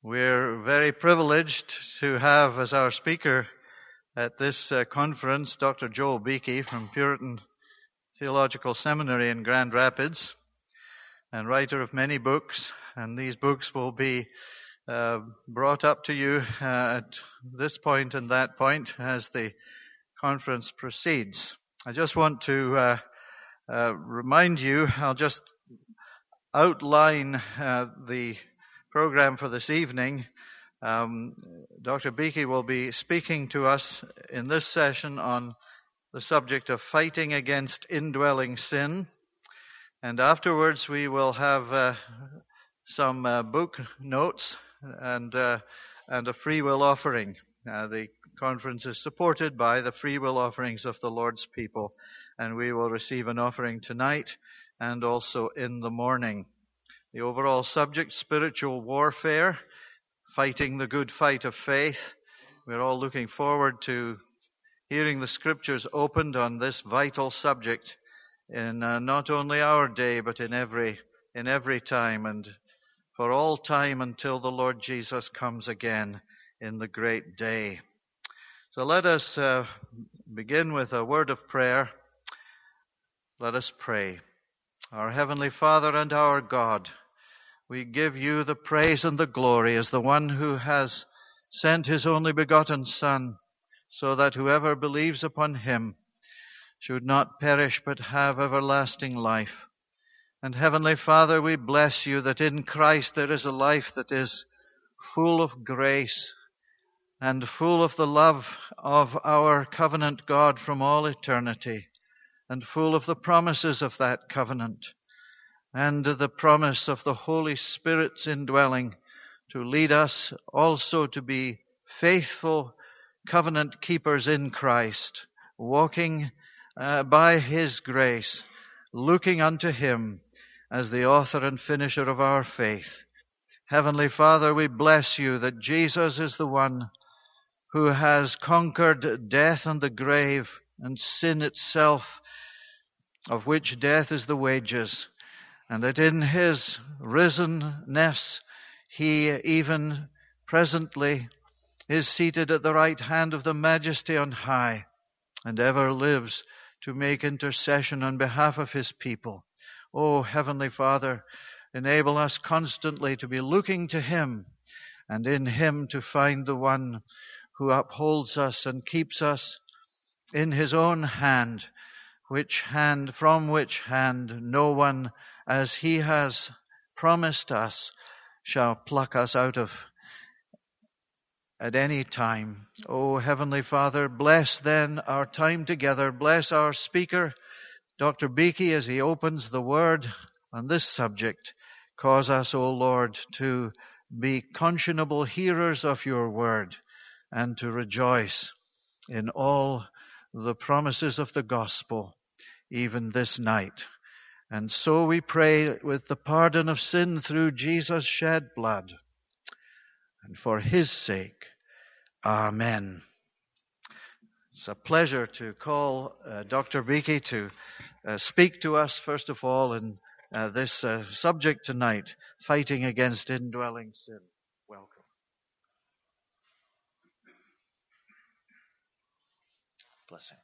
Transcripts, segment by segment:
We're very privileged to have as our speaker at this conference Dr. Joel Beeke from Puritan Theological Seminary in Grand Rapids, and writer of many books. And these books will be brought up to you at this point and that point as the conference proceeds. I just want to remind you, I'll just outline the program for this evening. Dr. Beeke will be speaking to us in this session on the subject of fighting against indwelling sin. And afterwards we will have some book notes and a free will offering. The conference is supported by the free will offerings of the Lord's people, and we will receive an offering tonight and also in the morning. The overall subject, spiritual warfare, fighting the good fight of faith. We're all looking forward to hearing the scriptures opened on this vital subject in not only our day, but in every time and for all time until the Lord Jesus comes again in the great day. So let us begin with a word of prayer. Let us pray. Our Heavenly Father and our God, we give you the praise and the glory as the one who has sent his only begotten Son, so that whoever believes upon him should not perish but have everlasting life. And Heavenly Father, we bless you that in Christ there is a life that is full of grace and full of the love of our covenant God from all eternity, and full of the promises of that covenant, and the promise of the Holy Spirit's indwelling to lead us also to be faithful covenant keepers in Christ, walking by his grace, looking unto him as the author and finisher of our faith. Heavenly Father, we bless you that Jesus is the one who has conquered death and the grave and sin itself, of which death is the wages, and that in his risenness he even presently is seated at the right hand of the Majesty on high, and ever lives to make intercession on behalf of his people. O Heavenly Father, enable us constantly to be looking to him, and in him to find the one who upholds us and keeps us in his own hand, from which hand no one, as he has promised us, shall pluck us out of at any time. O Heavenly Father, bless then our time together. Bless our speaker, Dr. Beeke, as he opens the word on this subject. Cause us, O Lord, to be conscionable hearers of your word and to rejoice in all the promises of the gospel, even this night. And so we pray with the pardon of sin through Jesus' shed blood. And for his sake, amen. It's a pleasure to call Dr. Beeke to speak to us, first of all, in this subject tonight, fighting against indwelling sin. Welcome. Blessing.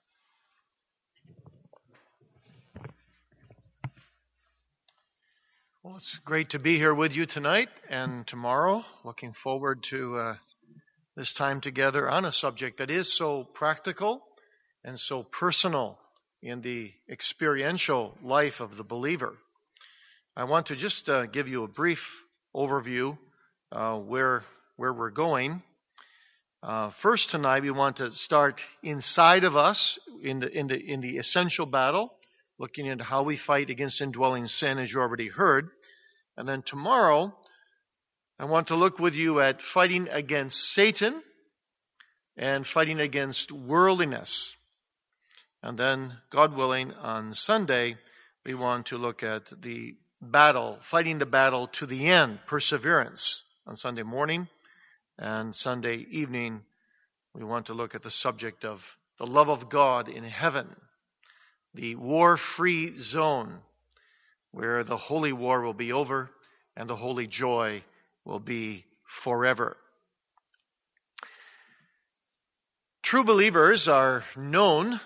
Well, it's great to be here with you tonight and tomorrow. Looking forward to this time together on a subject that is so practical and so personal in the experiential life of the believer. I want to just give you a brief overview where we're going. First tonight, we want to start inside of us in the essential battle, looking into how we fight against indwelling sin, as you already heard. And then tomorrow, I want to look with you at fighting against Satan and fighting against worldliness. And then, God willing, on Sunday, we want to look at the battle, fighting the battle to the end, perseverance, on Sunday morning. And Sunday evening, we want to look at the subject of the love of God in heaven, the war-free zone, where the holy war will be over and the holy joy will be forever. True believers are known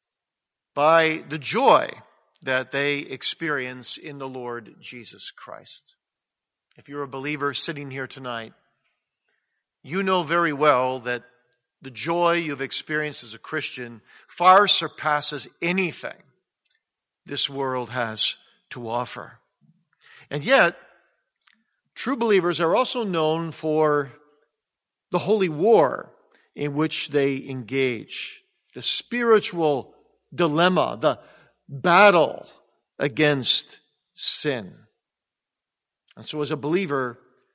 by the joy that they experience in the Lord Jesus Christ. If you're a believer sitting here tonight, you know very well that the joy you've experienced as a Christian far surpasses anything this world has to offer. And yet, true believers are also known for the holy war in which they engage, the spiritual dilemma, the battle against sin. And so as a believer,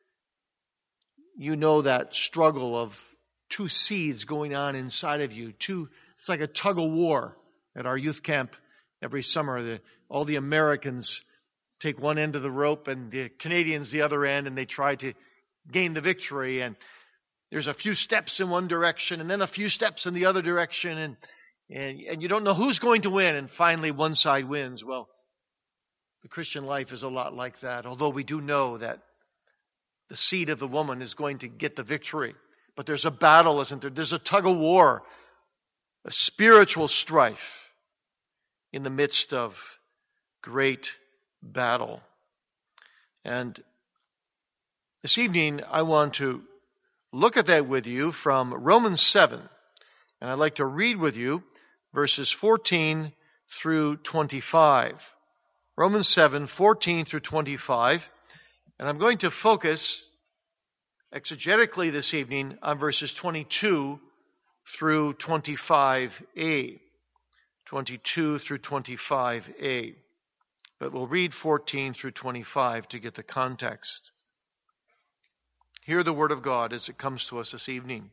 you know that struggle of two seeds going on inside of you. It's like a tug of war at our youth camp every summer. All the Americans take one end of the rope and the Canadians the other end, and they try to gain the victory. And there's a few steps in one direction and then a few steps in the other direction, and you don't know who's going to win, and finally one side wins. Well, the Christian life is a lot like that, although we do know that the seed of the woman is going to get the victory. But there's a battle, isn't there? There's a tug of war, a spiritual strife in the midst of great battle. And this evening, I want to look at that with you from Romans 7. And I'd like to read with you verses 14 through 25. Romans 7, 14 through 25. And I'm going to focus exegetically this evening on verses 22 through 25a. 22 through 25a. But we'll read 14 through 25 to get the context. Hear the word of God as it comes to us this evening.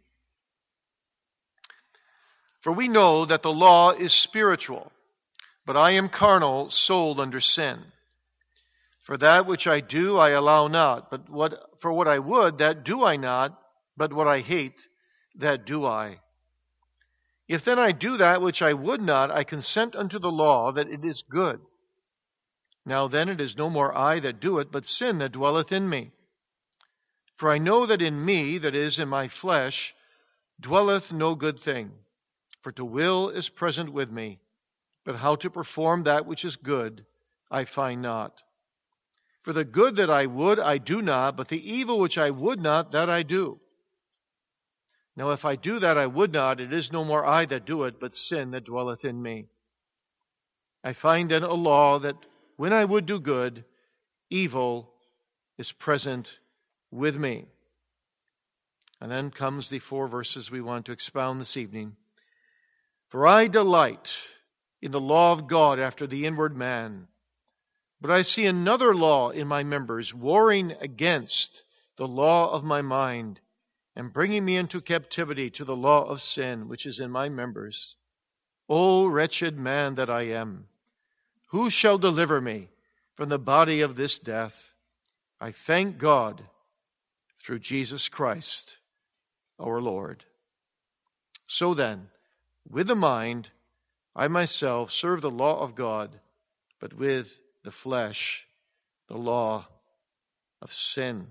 For we know that the law is spiritual, but I am carnal, sold under sin. For that which I do, I allow not, but what I would, that do I not, but what I hate, that do I. If then I do that which I would not, I consent unto the law that it is good. Now then it is no more I that do it, but sin that dwelleth in me. For I know that in me, that is, in my flesh, dwelleth no good thing. For to will is present with me, but how to perform that which is good, I find not. For the good that I would, I do not, but the evil which I would not, that I do. Now if I do that I would not, it is no more I that do it, but sin that dwelleth in me. I find then a law that when I would do good, evil is present with me. And then comes the 4 verses we want to expound this evening. For I delight in the law of God after the inward man, but I see another law in my members, warring against the law of my mind, and bringing me into captivity to the law of sin, which is in my members. O wretched man that I am, who shall deliver me from the body of this death? I thank God through Jesus Christ, our Lord. So then, with the mind, I myself serve the law of God, but with the flesh, the law of sin.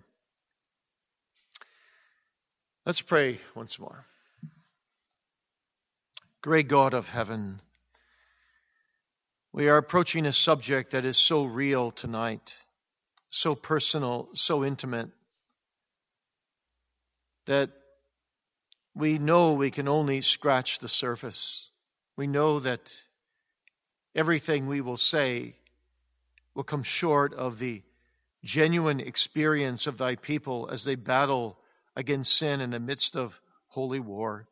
Let's pray once more. Great God of heaven, we are approaching a subject that is so real tonight, so personal, so intimate, that we know we can only scratch the surface. We know that everything we will say will come short of the genuine experience of thy people as they battle against sin in the midst of holy war.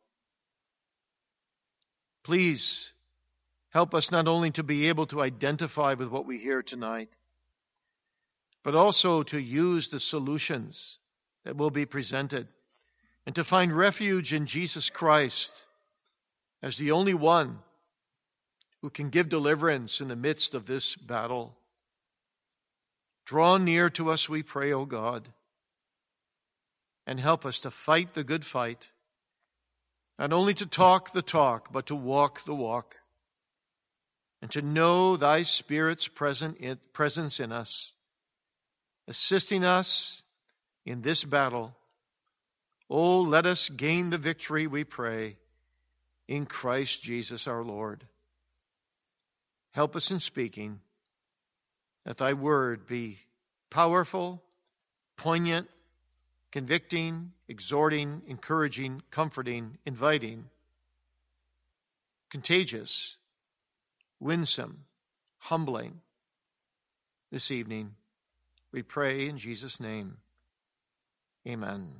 Please help us not only to be able to identify with what we hear tonight, but also to use the solutions that will be presented and to find refuge in Jesus Christ as the only one who can give deliverance in the midst of this battle. Draw near to us, we pray, O God, and help us to fight the good fight, not only to talk the talk, but to walk the walk, and to know thy Spirit's presence in us, assisting us in this battle Oh, let us gain the victory, we pray, in Christ Jesus our Lord. Help us in speaking, that thy word be powerful, poignant, convicting, exhorting, encouraging, comforting, inviting, contagious, winsome, humbling. This evening, we pray in Jesus' name. Amen.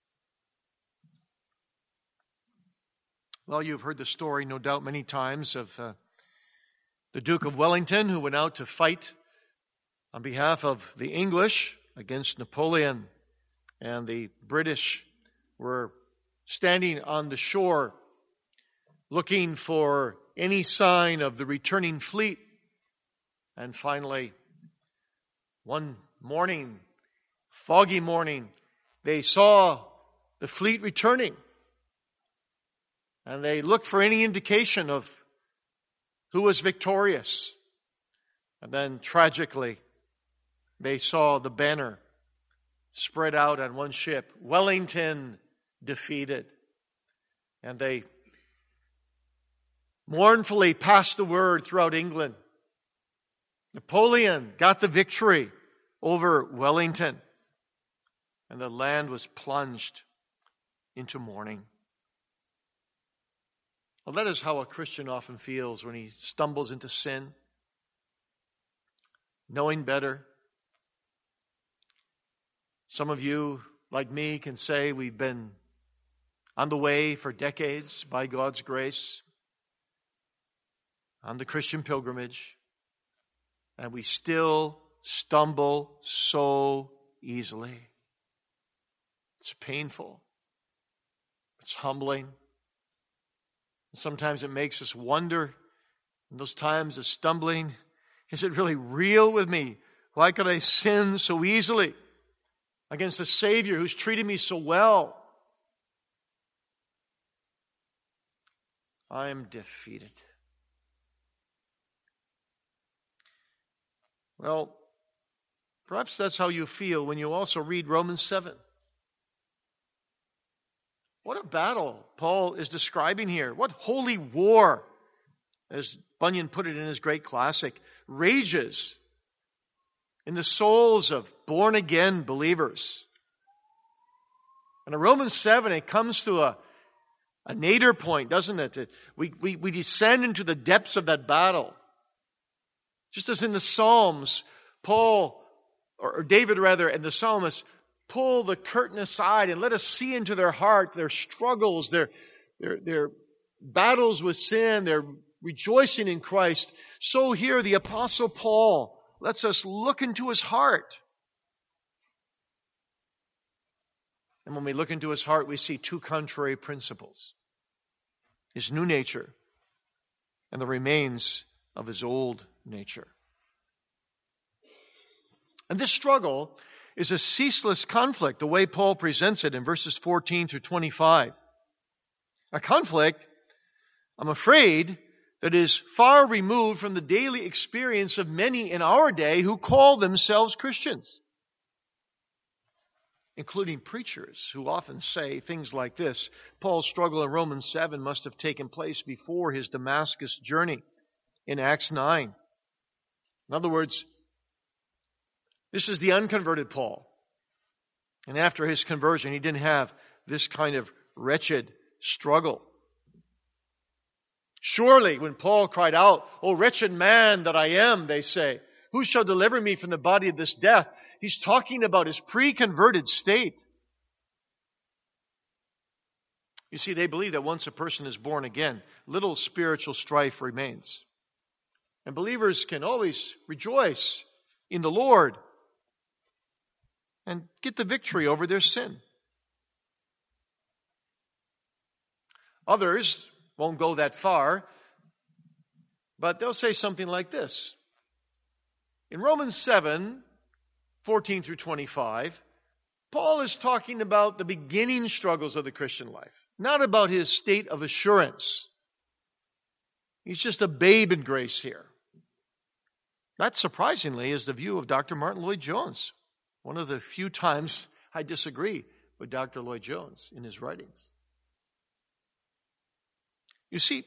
Well, you've heard the story, no doubt, many times of the Duke of Wellington, who went out to fight on behalf of the English against Napoleon. And the British were standing on the shore looking for any sign of the returning fleet. And finally, one morning, foggy morning, they saw the fleet returning. And they looked for any indication of who was victorious. And then tragically, they saw the banner spread out on one ship, Wellington defeated. And they mournfully passed the word throughout England. Napoleon got the victory over Wellington. And the land was plunged into mourning. Well, that is how a Christian often feels when he stumbles into sin, knowing better. Some of you, like me, can say we've been on the way for decades by God's grace, on the Christian pilgrimage, and we still stumble so easily. It's painful. It's humbling. Sometimes it makes us wonder, in those times of stumbling, is it really real with me? Why could I sin so easily against a Savior who's treated me so well? I am defeated. Well, perhaps that's how you feel when you also read Romans 7. What a battle Paul is describing here. What holy war, as Bunyan put it in his great classic, rages in the souls of born-again believers. And in Romans 7, it comes to a nadir point, doesn't it? We descend into the depths of that battle. Just as in the Psalms, David and the psalmist pull the curtain aside and let us see into their heart, their struggles, their battles with sin, their rejoicing in Christ. So here the Apostle Paul lets us look into his heart. And when we look into his heart, we see two contrary principles. His new nature and the remains of his old nature. And this struggle is a ceaseless conflict, the way Paul presents it in verses 14 through 25. A conflict, I'm afraid, that is far removed from the daily experience of many in our day who call themselves Christians, including preachers who often say things like this. Paul's struggle in Romans 7 must have taken place before his Damascus journey in Acts 9. In other words, this is the unconverted Paul. And after his conversion, he didn't have this kind of wretched struggle. Surely, when Paul cried out, "O wretched man that I am," they say, "who shall deliver me from the body of this death?" He's talking about his pre-converted state. You see, they believe that once a person is born again, little spiritual strife remains. And believers can always rejoice in the Lord and get the victory over their sin. Others won't go that far, but they'll say something like this. In Romans 7, 14 through 25, Paul is talking about the beginning struggles of the Christian life, not about his state of assurance. He's just a babe in grace here. That, surprisingly, is the view of Dr. Martin Lloyd-Jones. One of the few times I disagree with Dr. Lloyd Jones in his writings. You see,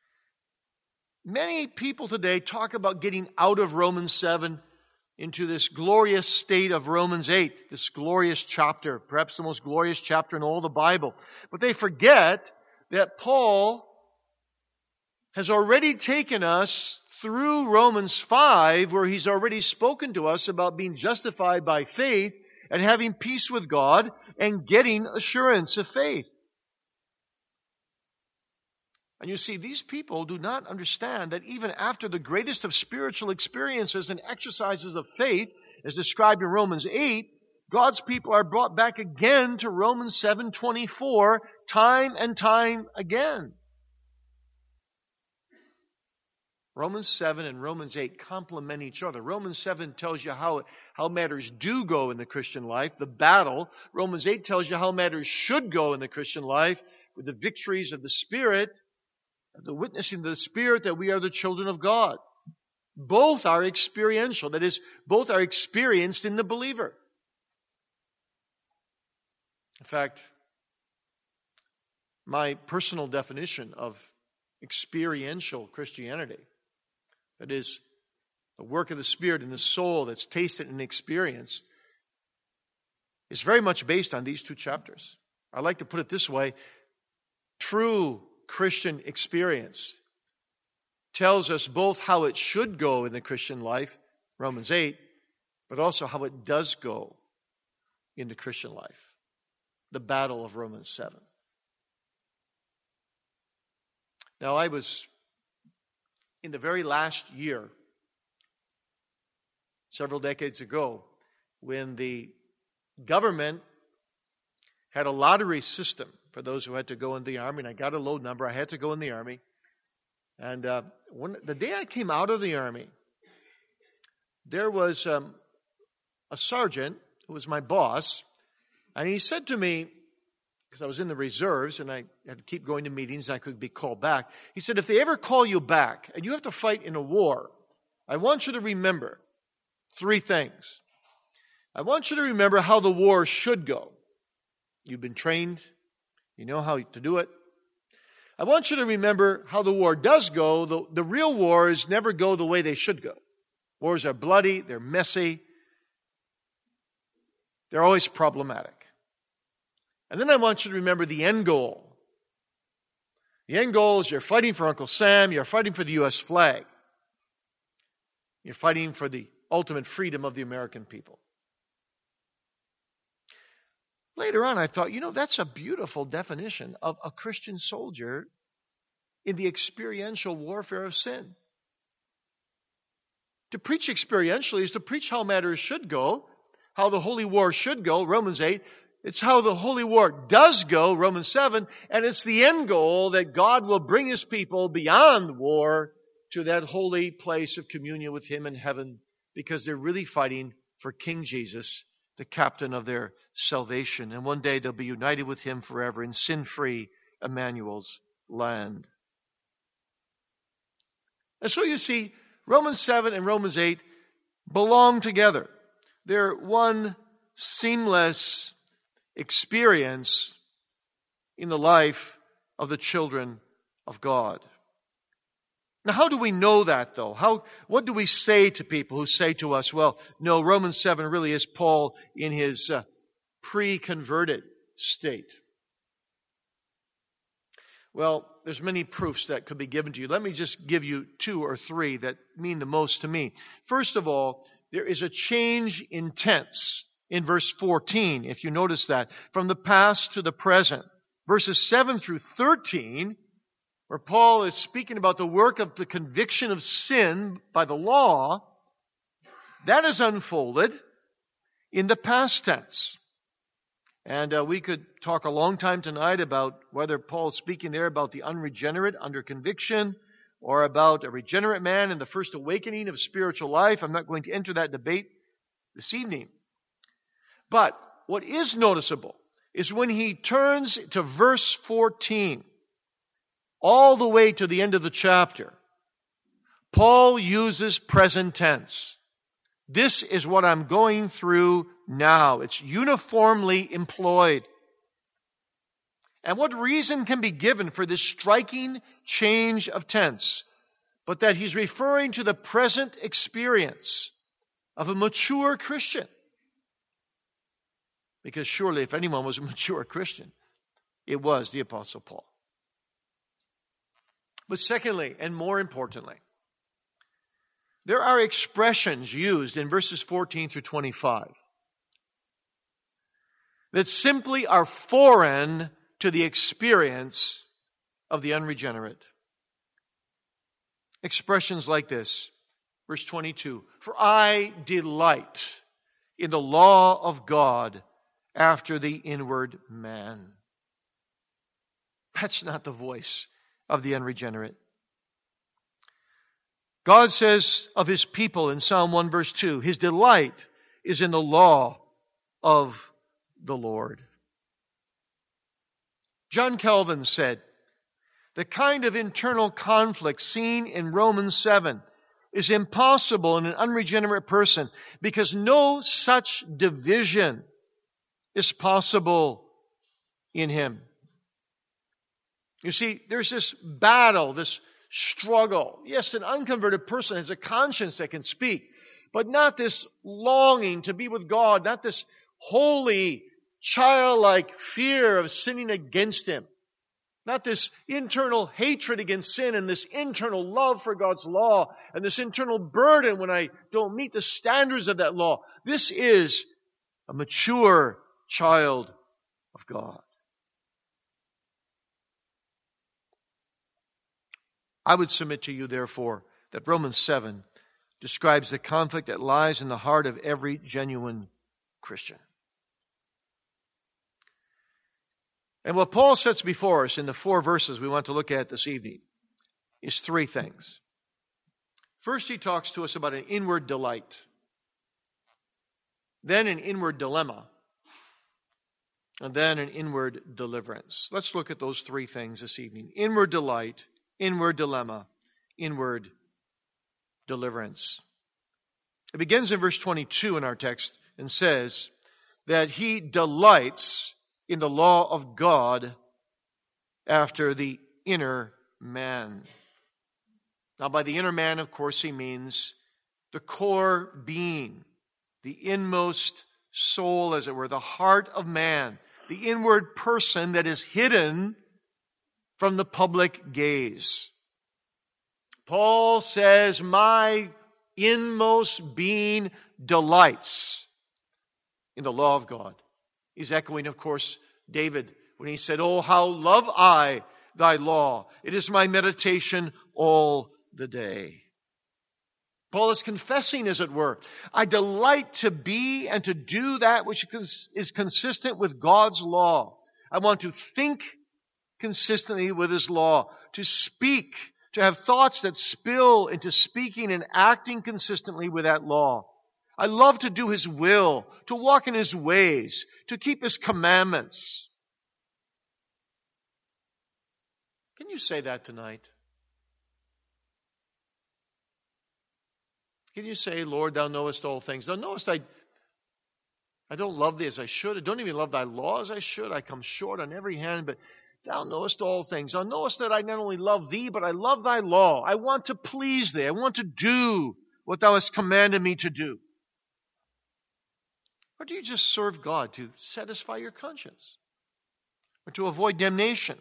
many people today talk about getting out of Romans 7 into this glorious state of Romans 8, this glorious chapter, perhaps the most glorious chapter in all the Bible. But they forget that Paul has already taken us through Romans 5, where he's already spoken to us about being justified by faith and having peace with God and getting assurance of faith. And you see, these people do not understand that even after the greatest of spiritual experiences and exercises of faith, as described in Romans 8, God's people are brought back again to Romans 7:24, time and time again. Romans 7 and Romans 8 complement each other. Romans 7 tells you how matters do go in the Christian life, the battle. Romans 8 tells you how matters should go in the Christian life, with the victories of the Spirit, the witnessing of the Spirit that we are the children of God. Both are experiential. That is, both are experienced in the believer. In fact, my personal definition of experiential Christianity, that is, the work of the Spirit in the soul that's tasted and experienced, is very much based on these two chapters. I like to put it this way: true Christian experience tells us both how it should go in the Christian life, Romans 8, but also how it does go in the Christian life, the battle of Romans 7. Now, I was in the very last year, several decades ago, when the government had a lottery system for those who had to go in the Army, and I got a low number. I had to go in the Army. And the day I came out of the Army, there was a sergeant who was my boss, and he said to me, because I was in the reserves and I had to keep going to meetings and I could be called back, he said, if they ever call you back and you have to fight in a war, I want you to remember three things. I want you to remember how the war should go. You've been trained. You know how to do it. I want you to remember how the war does go. The real wars never go the way they should go. Wars are bloody. They're messy. They're always problematic. And then I want you to remember the end goal. The end goal is you're fighting for Uncle Sam. You're fighting for the U.S. flag. You're fighting for the ultimate freedom of the American people. Later on, I thought, that's a beautiful definition of a Christian soldier in the experiential warfare of sin. To preach experientially is to preach how matters should go, how the holy war should go, Romans 8. It's how the holy war does go, Romans 7. And it's the end goal that God will bring His people beyond war to that holy place of communion with Him in heaven, because they're really fighting for King Jesus, the captain of their salvation. And one day they'll be united with Him forever in sin-free Emmanuel's land. And so you see, Romans 7 and Romans 8 belong together. They're one seamless experience in the life of the children of God. Now, how do we know that, though? What do we say to people who say to us, well, no, Romans 7 really is Paul in his pre-converted state? Well, there's many proofs that could be given to you. Let me just give you two or three that mean the most to me. First of all, there is a change in tense in verse 14, if you notice that, from the past to the present. Verses 7 through 13, where Paul is speaking about the work of the conviction of sin by the law, that is unfolded in the past tense. And we could talk a long time tonight about whether Paul's speaking there about the unregenerate under conviction or about a regenerate man and the first awakening of spiritual life. I'm not going to enter that debate this evening. But what is noticeable is when he turns to verse 14, all the way to the end of the chapter, Paul uses present tense. This is what I'm going through now. It's uniformly employed. And what reason can be given for this striking change of tense, but that he's referring to the present experience of a mature Christian? Because surely if anyone was a mature Christian, it was the Apostle Paul. But secondly, and more importantly, there are expressions used in verses 14 through 25 that simply are foreign to the experience of the unregenerate. Expressions like this, verse 22, "For I delight in the law of God after the inward man." That's not the voice of the unregenerate. God says of His people in Psalm 1 verse 2, His delight is in the law of the Lord. John Calvin said, the kind of internal conflict seen in Romans 7 is impossible in an unregenerate person because no such division is possible in him. You see, there's this battle, this struggle. Yes, an unconverted person has a conscience that can speak, but not this longing to be with God, not this holy, childlike fear of sinning against Him, not this internal hatred against sin and this internal love for God's law and this internal burden when I don't meet the standards of that law. This is a mature child of God. I would submit to you, therefore, that Romans 7 describes the conflict that lies in the heart of every genuine Christian. And what Paul sets before us in the 4 verses we want to look at this evening is 3 things. First, he talks to us about an inward delight, then an inward dilemma, and then an inward deliverance. Let's look at those 3 things this evening. Inward delight, inward dilemma, inward deliverance. It begins in verse 22 in our text and says that he delights in the law of God after the inner man. Now, by the inner man, of course, he means the core being, the inmost soul, as it were, the heart of man, the inward person that is hidden from the public gaze. Paul says, my inmost being delights in the law of God. He's echoing, of course, David when he said, "Oh, how love I thy law. It is my meditation all the day." Paul is confessing, as it were, I delight to be and to do that which is consistent with God's law. I want to think consistently with His law, to speak, to have thoughts that spill into speaking and acting consistently with that law. I love to do His will, to walk in His ways, to keep His commandments. Can you say that tonight? Can you say, Lord, Thou knowest all things. Thou knowest I don't love Thee as I should. I don't even love Thy law as I should. I come short on every hand, but Thou knowest all things. Thou knowest that I not only love Thee, but I love Thy law. I want to please Thee. I want to do what Thou hast commanded me to do. Or do you just serve God to satisfy your conscience? Or to avoid damnation?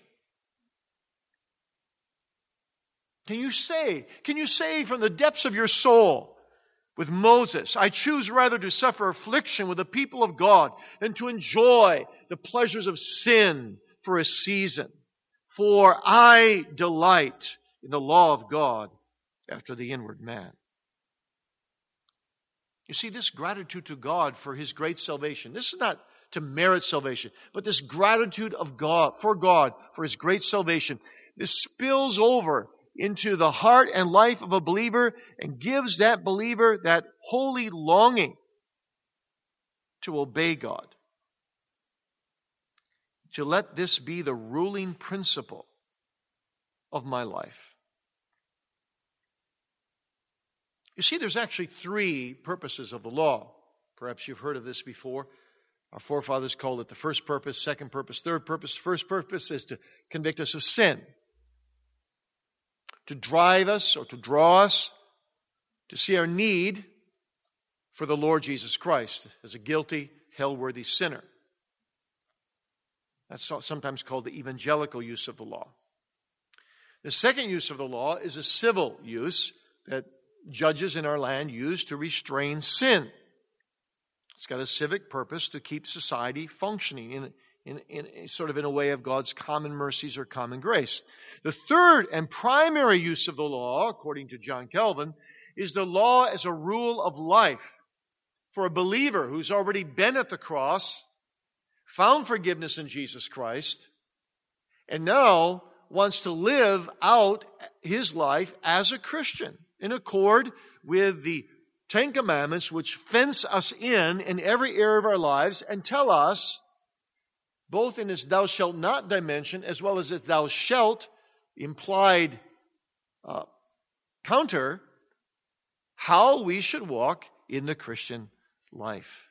Can you say from the depths of your soul with Moses, I choose rather to suffer affliction with the people of God than to enjoy the pleasures of sin for a season. For I delight in the law of God after the inward man. You see, this gratitude to God for His great salvation, this is not to merit salvation, but this gratitude of God, for His great salvation, this spills over into the heart and life of a believer and gives that believer that holy longing to obey God. To let this be the ruling principle of my life. You see, there's actually 3 purposes of the law. Perhaps you've heard of this before. Our forefathers called it the first purpose, second purpose, third purpose. First purpose is to convict us of sin, to drive us or to draw us to see our need for the Lord Jesus Christ as a guilty, hell-worthy sinner. That's sometimes called the evangelical use of the law. The second use of the law is a civil use that judges in our land use to restrain sin. It's got a civic purpose to keep society functioning in sort of in a way of God's common mercies or common grace. The third and primary use of the law, according to John Calvin, is the law as a rule of life for a believer who's already been at the cross, found forgiveness in Jesus Christ, and now wants to live out his life as a Christian in accord with the Ten Commandments, which fence us in every area of our lives and tell us, both in this thou shalt not dimension as well as this thou shalt implied counter, how we should walk in the Christian life.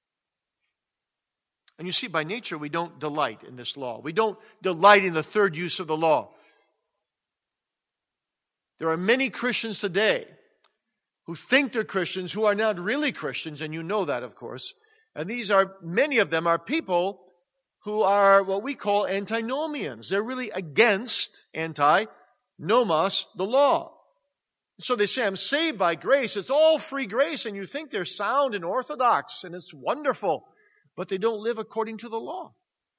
And you see, by nature, we don't delight in this law. We don't delight in the third use of the law. There are many Christians today who think they're Christians who are not really Christians, and you know that, of course. And many of them are people who are what we call antinomians. They're really against, anti-nomos, the law. So they say, I'm saved by grace. It's all free grace, and you think they're sound and orthodox, and it's wonderful. But they don't live according to the law.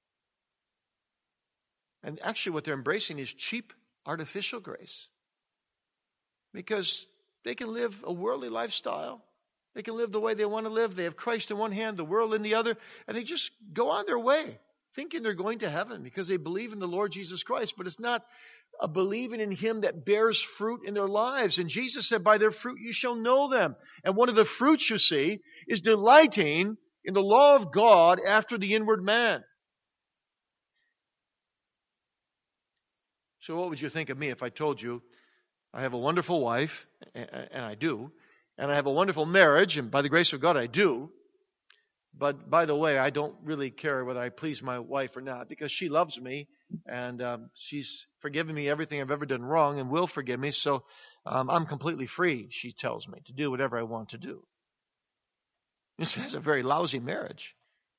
And actually what they're embracing is cheap, artificial grace. Because they can live a worldly lifestyle. They can live the way they want to live. They have Christ in one hand, the world in the other, and they just go on their way, thinking they're going to heaven because they believe in the Lord Jesus Christ. But it's not a believing in Him that bears fruit in their lives. And Jesus said, by their fruit you shall know them. And one of the fruits, you see, is delighting in the law of God after the inward man. So what would you think of me if I told you I have a wonderful wife, and I do, and I have a wonderful marriage, and by the grace of God I do, but by the way, I don't really care whether I please my wife or not, because she loves me, and she's forgiven me everything I've ever done wrong, and will forgive me, so I'm completely free, she tells me, to do whatever I want to do. This is a very lousy marriage.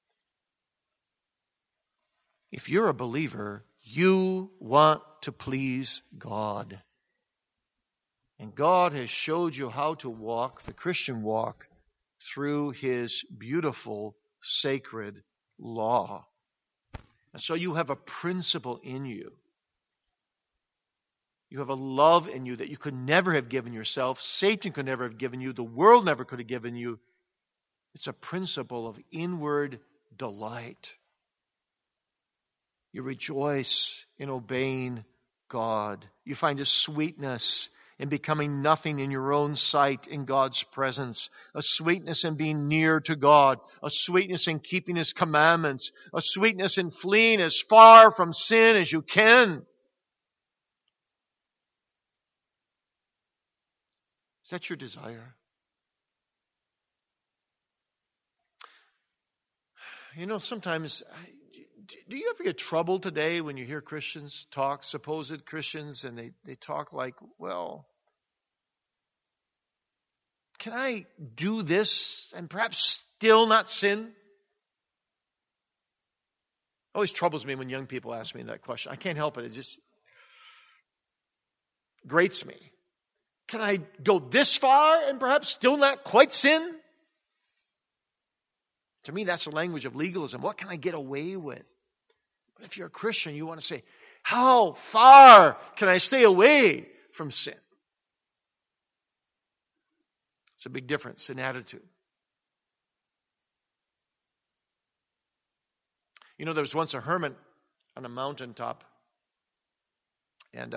If you're a believer, you want to please God. And God has showed you how to walk the Christian walk through His beautiful, sacred law. And so you have a principle in you. You have a love in you that you could never have given yourself. Satan could never have given you. The world never could have given you. It's a principle of inward delight. You rejoice in obeying God. You find a sweetness in becoming nothing in your own sight in God's presence. A sweetness in being near to God. A sweetness in keeping His commandments. A sweetness in fleeing as far from sin as you can. Is that your desire? You know, sometimes, do you ever get troubled today when you hear Christians talk, supposed Christians, and they talk like, well, can I do this and perhaps still not sin? It always troubles me when young people ask me that question. I can't help it. It just grates me. Can I go this far and perhaps still not quite sin? To me, that's the language of legalism. What can I get away with? But if you're a Christian, you want to say, how far can I stay away from sin? It's a big difference in attitude. You know, there was once a hermit on a mountaintop, and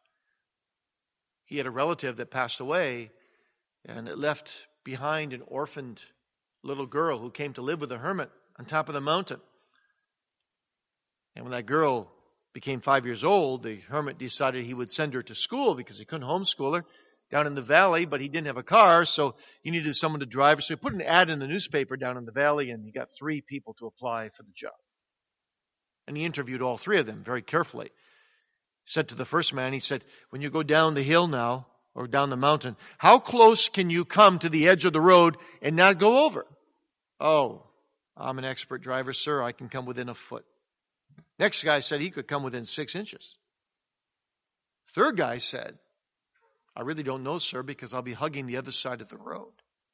he had a relative that passed away, and it left behind an orphaned little girl who came to live with the hermit on top of the mountain. And when that girl became 5 years old, the hermit decided he would send her to school because he couldn't homeschool her. down in the valley, but he didn't have a car, so he needed someone to drive. So he put an ad in the newspaper down in the valley, and he got 3 people to apply for the job. And he interviewed all 3 of them very carefully. He said to the first man, he said, when you go down the hill now, or down the mountain, how close can you come to the edge of the road and not go over? Oh, I'm an expert driver, sir. I can come within a foot. Next guy said he could come within 6 inches. Third guy said, I really don't know, sir, because I'll be hugging the other side of the road.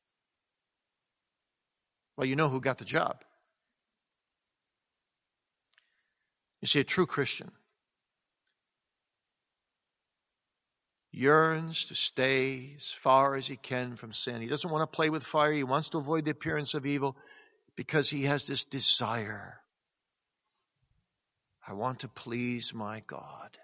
Well, you know who got the job. You see, a true Christian yearns to stay as far as he can from sin. He doesn't want to play with fire. He wants to avoid the appearance of evil because he has this desire. I want to please my God.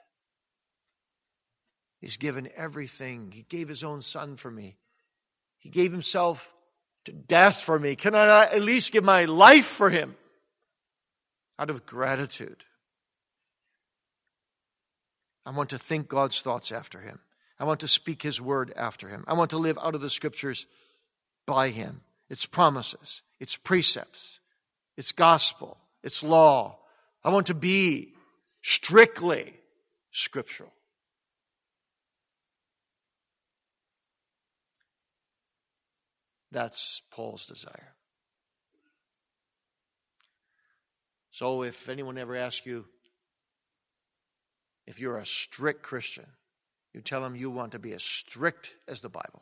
He's given everything. He gave his own son for me. He gave himself to death for me. Can I not at least give my life for him out of gratitude? I want to think God's thoughts after him. I want to speak his word after him. I want to live out of the scriptures by him. Its promises, its precepts, its gospel, its law. I want to be strictly scriptural. That's Paul's desire. So if anyone ever asks you if you're a strict Christian, you tell them you want to be as strict as the Bible.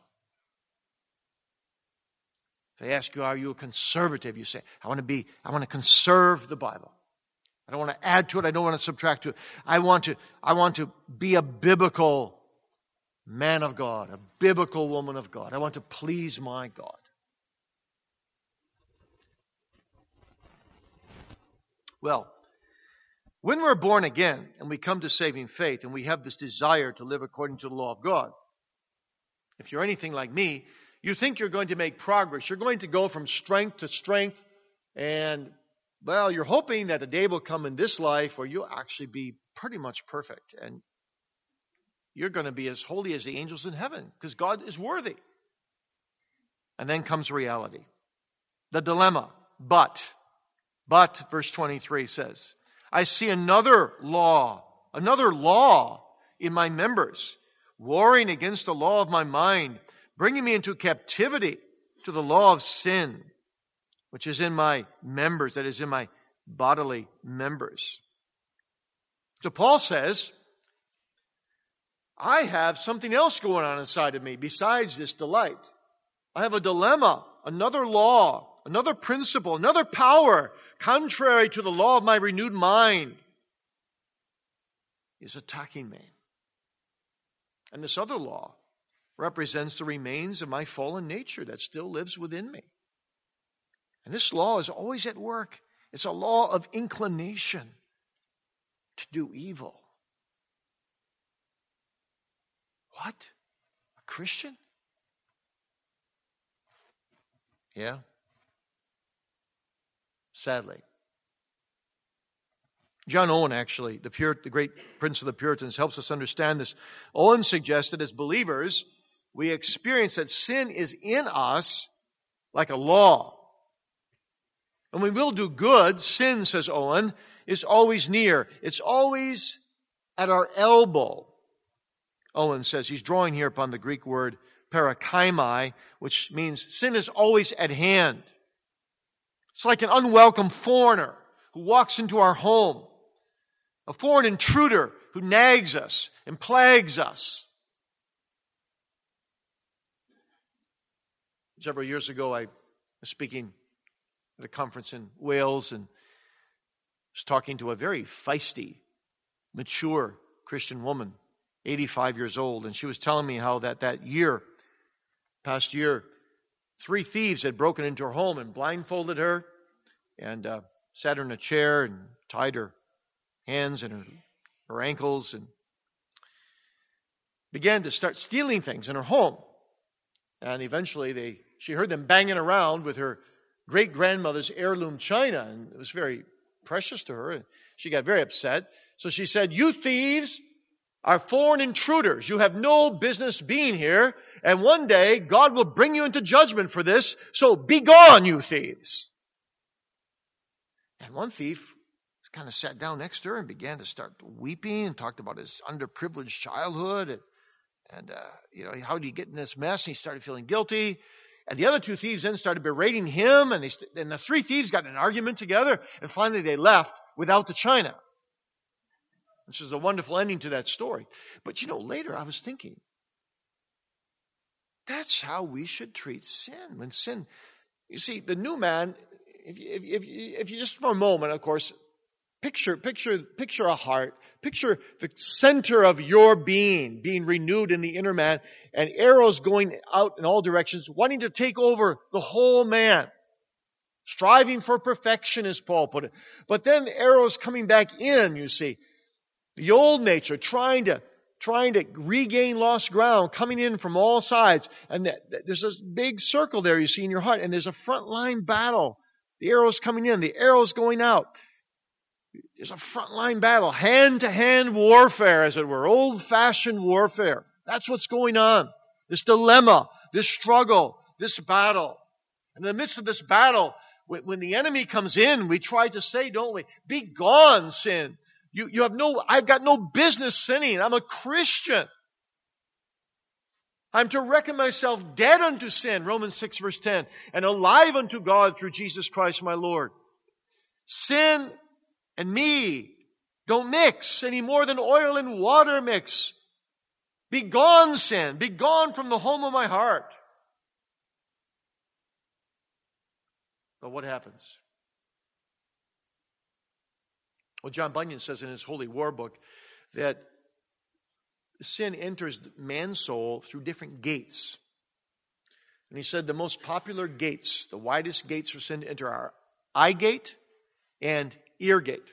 If they ask you, are you a conservative? You say, I want to conserve the Bible. I don't want to add to it. I don't want to subtract to it. I want to be a biblical man of God, a biblical woman of God. I want to please my God. Well, when we're born again and we come to saving faith and we have this desire to live according to the law of God, if you're anything like me, you think you're going to make progress. You're going to go from strength to strength, and, well, you're hoping that the day will come in this life where you'll actually be pretty much perfect, and you're going to be as holy as the angels in heaven because God is worthy. And then comes reality. The dilemma. But, verse 23 says, I see another law in my members, warring against the law of my mind, bringing me into captivity to the law of sin, which is in my members, that is in my bodily members. So Paul says, I have something else going on inside of me besides this delight. I have a dilemma, another law, another principle, another power, contrary to the law of my renewed mind, is attacking me. And this other law represents the remains of my fallen nature that still lives within me. And this law is always at work. It's a law of inclination to do evil. What? A Christian? Yeah. Sadly. John Owen, actually, the great prince of the Puritans, helps us understand this. Owen suggests that as believers, we experience that sin is in us like a law. And when we'll do good, sin, says Owen, is always near. It's always at our elbow. Owen says, he's drawing here upon the Greek word parakaimai, which means sin is always at hand. It's like an unwelcome foreigner who walks into our home, a foreign intruder who nags us and plagues us. Several years ago, I was speaking at a conference in Wales and was talking to a very feisty, mature Christian woman, 85 years old, and she was telling me how that past year, 3 thieves had broken into her home and blindfolded her and sat her in a chair and tied her hands and her ankles and began to start stealing things in her home. And eventually she heard them banging around with her great-grandmother's heirloom china, and it was very precious to her, and she got very upset. So she said, "You thieves, are foreign intruders. You have no business being here. And one day, God will bring you into judgment for this. So be gone, you thieves. And one thief kind of sat down next to her and began to start weeping and talked about his underprivileged childhood. And how did he get in this mess? And he started feeling guilty. And the other two thieves then started berating him. And the three thieves got in an argument together. And finally they left without the china. Which is a wonderful ending to that story. But later I was thinking, that's how we should treat sin. When sin, you see, the new man, if you just for a moment, of course, picture a heart, picture the center of your being renewed in the inner man, and arrows going out in all directions, wanting to take over the whole man. Striving for perfection, as Paul put it. But then arrows coming back in, you see. The old nature trying to regain lost ground, coming in from all sides. And there's this big circle there you see in your heart. And there's a frontline battle. The arrows coming in, the arrows going out. There's a frontline battle, hand-to-hand warfare, as it were, old-fashioned warfare. That's what's going on. This dilemma, this struggle, this battle. And in the midst of this battle, when the enemy comes in, we try to say, don't we, be gone, sin. I've got no business sinning. I'm a Christian. I'm to reckon myself dead unto sin, Romans 6 verse 10, and alive unto God through Jesus Christ my Lord. Sin and me don't mix any more than oil and water mix. Be gone, sin. Be gone from the home of my heart. But what happens? Well, John Bunyan says in his Holy War book that sin enters man's soul through different gates. And he said the most popular gates, the widest gates for sin to enter are eye gate and ear gate.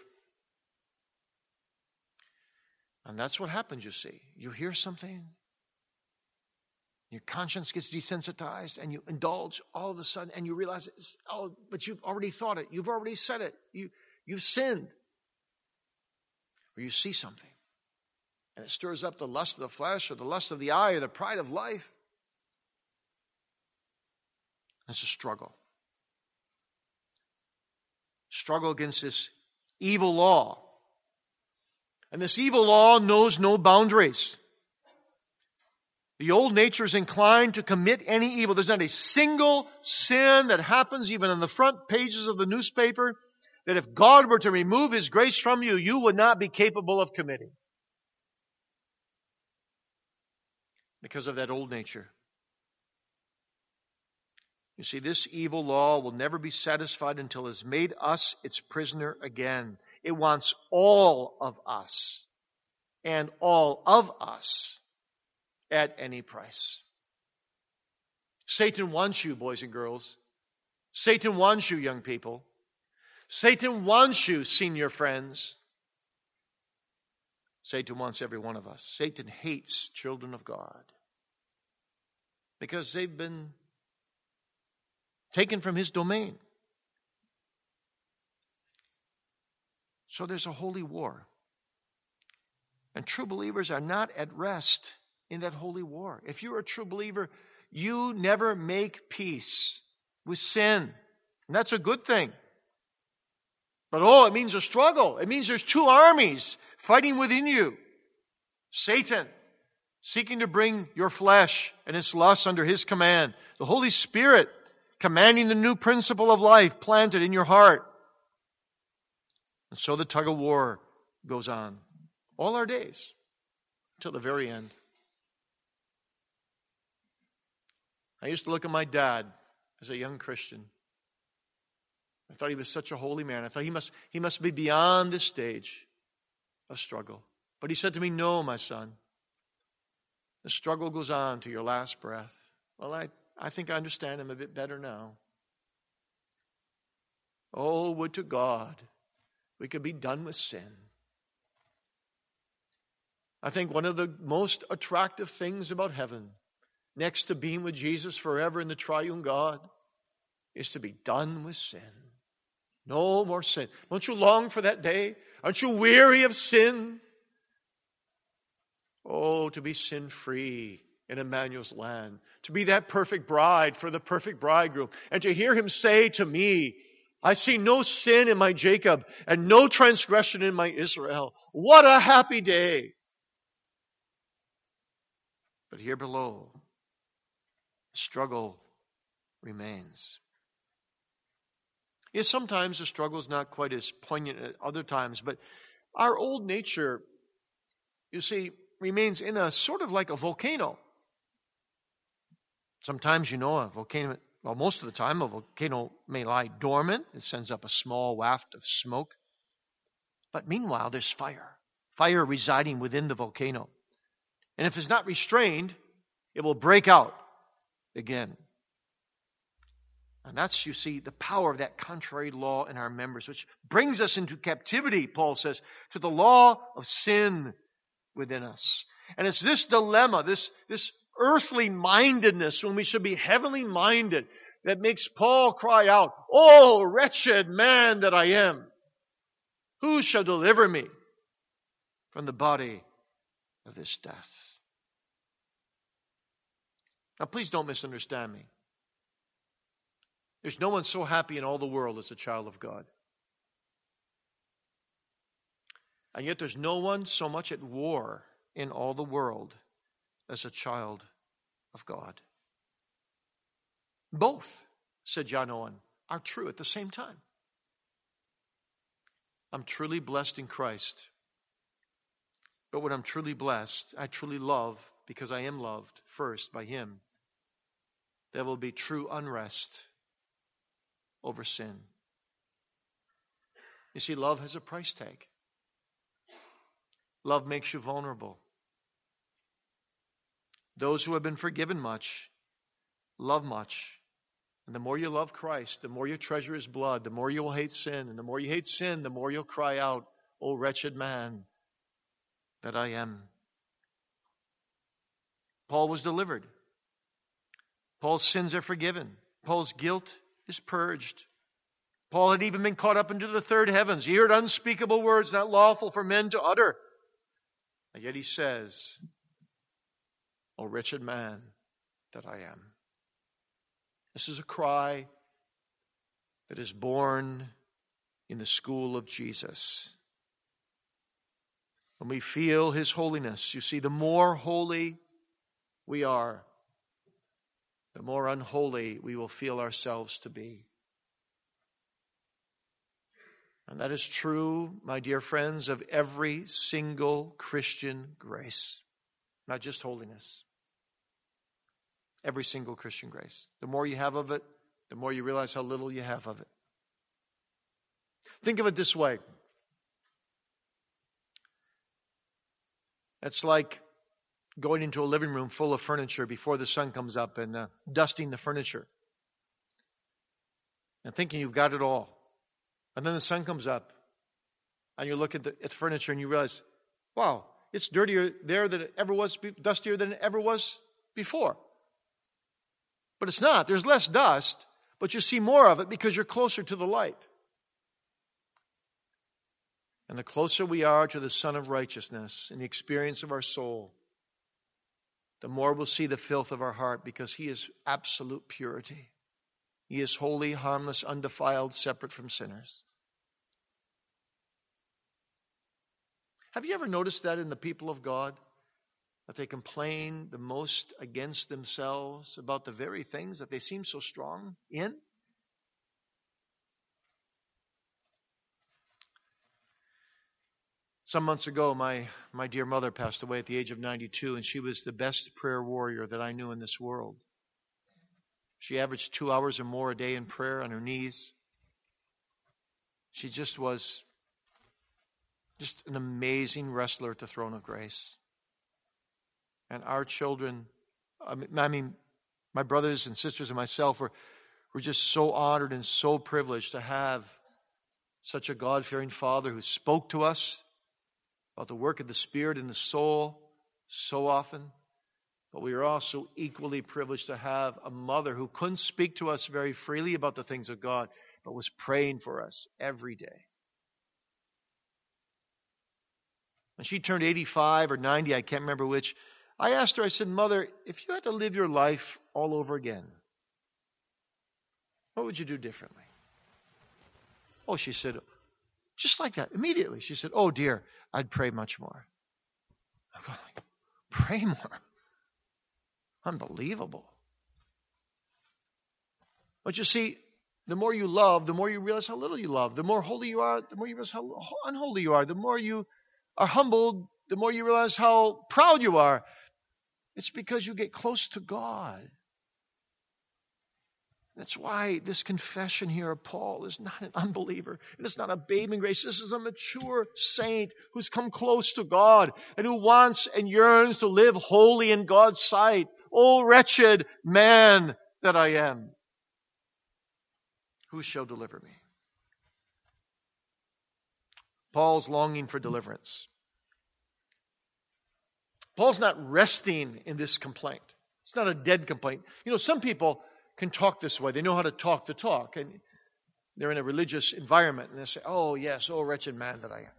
And that's what happens, you see. You hear something, your conscience gets desensitized, and you indulge all of a sudden, and you realize, but you've already thought it. You've already said it. You've sinned. Or you see something, and it stirs up the lust of the flesh, or the lust of the eye, or the pride of life. It's a struggle. Struggle against this evil law. And this evil law knows no boundaries. The old nature is inclined to commit any evil. There's not a single sin that happens even on the front pages of the newspaper that if God were to remove His grace from you, you would not be capable of committing. Because of that old nature. You see, this evil law will never be satisfied until it has made us its prisoner again. It wants all of us and all of us at any price. Satan wants you, boys and girls. Satan wants you, young people. Satan wants you, senior friends. Satan wants every one of us. Satan hates children of God because they've been taken from his domain. So there's a holy war. And true believers are not at rest in that holy war. If you're a true believer, you never make peace with sin. And that's a good thing. But it means a struggle. It means there's two armies fighting within you. Satan, seeking to bring your flesh and its lusts under his command. The Holy Spirit, commanding the new principle of life planted in your heart. And so the tug of war goes on. All our days. Until the very end. I used to look at my dad as a young Christian. I thought he was such a holy man. I thought he must be beyond this stage of struggle. But he said to me, no, my son. The struggle goes on to your last breath. Well, I think I understand him a bit better now. Oh, would to God we could be done with sin. I think one of the most attractive things about heaven, next to being with Jesus forever in the triune God, is to be done with sin. No more sin. Don't you long for that day? Aren't you weary of sin? Oh, to be sin-free in Emmanuel's land, to be that perfect bride for the perfect bridegroom, and to hear him say to me, I see no sin in my Jacob and no transgression in my Israel. What a happy day. But here below, the struggle remains. Yes, sometimes the struggle is not quite as poignant at other times, but our old nature, you see, remains in us sort of like a volcano. Sometimes, a volcano, well, most of the time, a volcano may lie dormant. It sends up a small waft of smoke. But meanwhile, there's fire residing within the volcano. And if it's not restrained, it will break out again. And that's, you see, the power of that contrary law in our members, which brings us into captivity, Paul says, to the law of sin within us. And it's this dilemma, this earthly mindedness when we should be heavenly minded, that makes Paul cry out, "Oh, wretched man that I am! Who shall deliver me from the body of this death?" Now, please don't misunderstand me. There's no one so happy in all the world as a child of God. And yet there's no one so much at war in all the world as a child of God. Both, said John Owen, are true at the same time. I'm truly blessed in Christ. But when I'm truly blessed, I truly love because I am loved first by Him. There will be true unrest over sin. You see, love has a price tag. Love makes you vulnerable. Those who have been forgiven much love much. And the more you love Christ, the more you treasure His blood, the more you will hate sin. And the more you hate sin, the more you'll cry out, "O wretched man that I am." Paul was delivered. Paul's sins are forgiven. Paul's guilt is purged. Paul had even been caught up into the third heavens. He heard unspeakable words not lawful for men to utter. And yet he says, "O wretched man that I am." This is a cry that is born in the school of Jesus. When we feel His holiness, you see, the more holy we are, the more unholy we will feel ourselves to be. And that is true, my dear friends, of every single Christian grace, not just holiness. Every single Christian grace. The more you have of it, the more you realize how little you have of it. Think of it this way. It's like going into a living room full of furniture before the sun comes up and dusting the furniture and thinking you've got it all. And then the sun comes up and you look at the furniture and you realize, wow, it's dirtier there than it ever was, dustier than it ever was before. But it's not. There's less dust, but you see more of it because you're closer to the light. And the closer we are to the Son of Righteousness in the experience of our soul, the more we'll see the filth of our heart because He is absolute purity. He is holy, harmless, undefiled, separate from sinners. Have you ever noticed that in the people of God? That they complain the most against themselves about the very things that they seem so strong in? Some months ago, my dear mother passed away at the age of 92, and she was the best prayer warrior that I knew in this world. She averaged 2 hours or more a day in prayer on her knees. She just was an amazing wrestler at the throne of grace. And our children, my brothers and sisters and myself were just so honored and so privileged to have such a God-fearing Father who spoke to us about the work of the Spirit in the soul so often. But we are also equally privileged to have a mother who couldn't speak to us very freely about the things of God, but was praying for us every day. and she turned 85 or 90, I can't remember which. I asked her, I said, Mother, if you had to live your life all over again, what would you do differently? Oh, she said, just like that, immediately. She said, oh dear, I'd pray much more. I'm going, pray more? Unbelievable. But you see, the more you love, the more you realize how little you love. The more holy you are, the more you realize how unholy you are. The more you are humbled, the more you realize how proud you are. It's because you get close to God. That's why this confession here of Paul is not an unbeliever. It is not a babe in grace. This is a mature saint who's come close to God and who wants and yearns to live holy in God's sight. Oh, wretched man that I am. Who shall deliver me? Paul's longing for deliverance. Paul's not resting in this complaint. It's not a dead complaint. You know, some people can talk this way. They know how to talk the talk. And they're in a religious environment and they say, oh yes, oh wretched man that I am.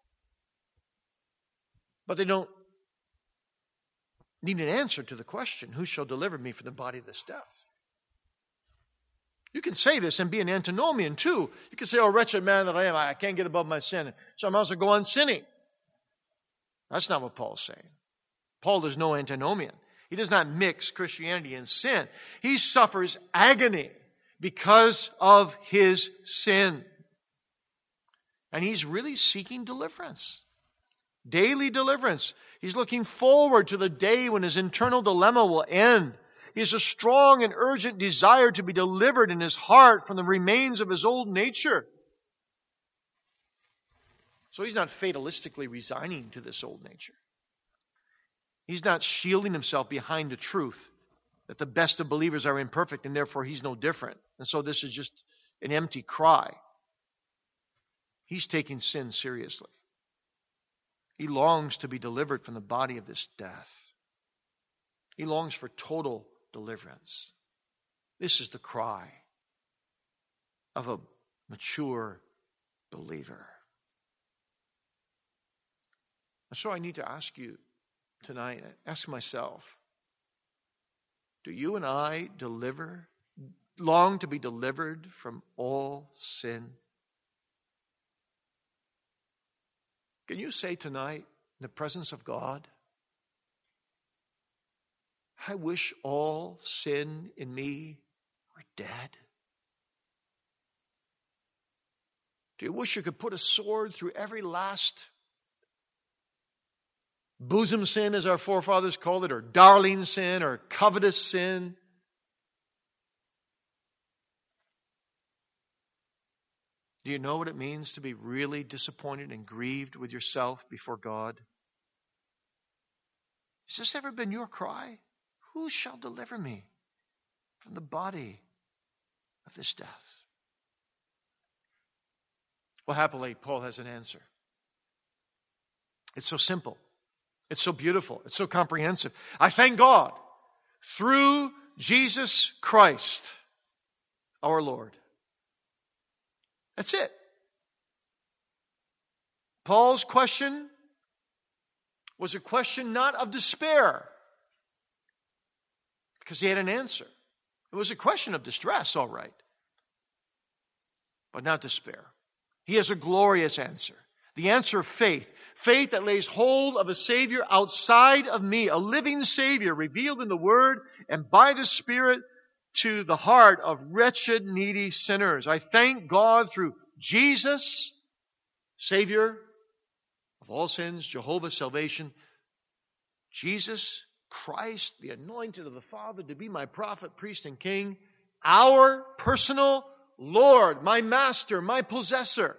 But they don't need an answer to the question, who shall deliver me from the body of this death? You can say this and be an antinomian too. You can say, oh wretched man that I am, I can't get above my sin, so I might as well go on sinning. That's not what Paul's saying. Paul is no antinomian. He does not mix Christianity and sin. He suffers agony because of his sin. And he's really seeking deliverance. Daily deliverance. He's looking forward to the day when his internal dilemma will end. He has a strong and urgent desire to be delivered in his heart from the remains of his old nature. So he's not fatalistically resigning to this old nature. He's not shielding himself behind the truth that the best of believers are imperfect and therefore he's no different. And so this is just an empty cry. He's taking sin seriously. He longs to be delivered from the body of this death. He longs for total deliverance. This is the cry of a mature believer. And so I need to ask you tonight, ask myself, do you and I long to be delivered from all sin? Can you say tonight, in the presence of God, I wish all sin in me were dead? Do you wish you could put a sword through every last bosom sin, as our forefathers called it, or darling sin, or covetous sin? Do you know what it means to be really disappointed and grieved with yourself before God? Has this ever been your cry? Who shall deliver me from the body of this death? Well, happily, Paul has an answer. It's so simple. It's so beautiful. It's so comprehensive. I thank God through Jesus Christ, our Lord. That's it. Paul's question was a question not of despair, because he had an answer. It was a question of distress, all right, but not despair. He has a glorious answer. The answer of faith. Faith that lays hold of a Savior outside of me, a living Savior revealed in the Word and by the Spirit to the heart of wretched, needy sinners. I thank God through Jesus, Savior of all sins, Jehovah's salvation, Jesus Christ, the anointed of the Father, to be my prophet, priest, and king, our personal Lord, my master, my possessor.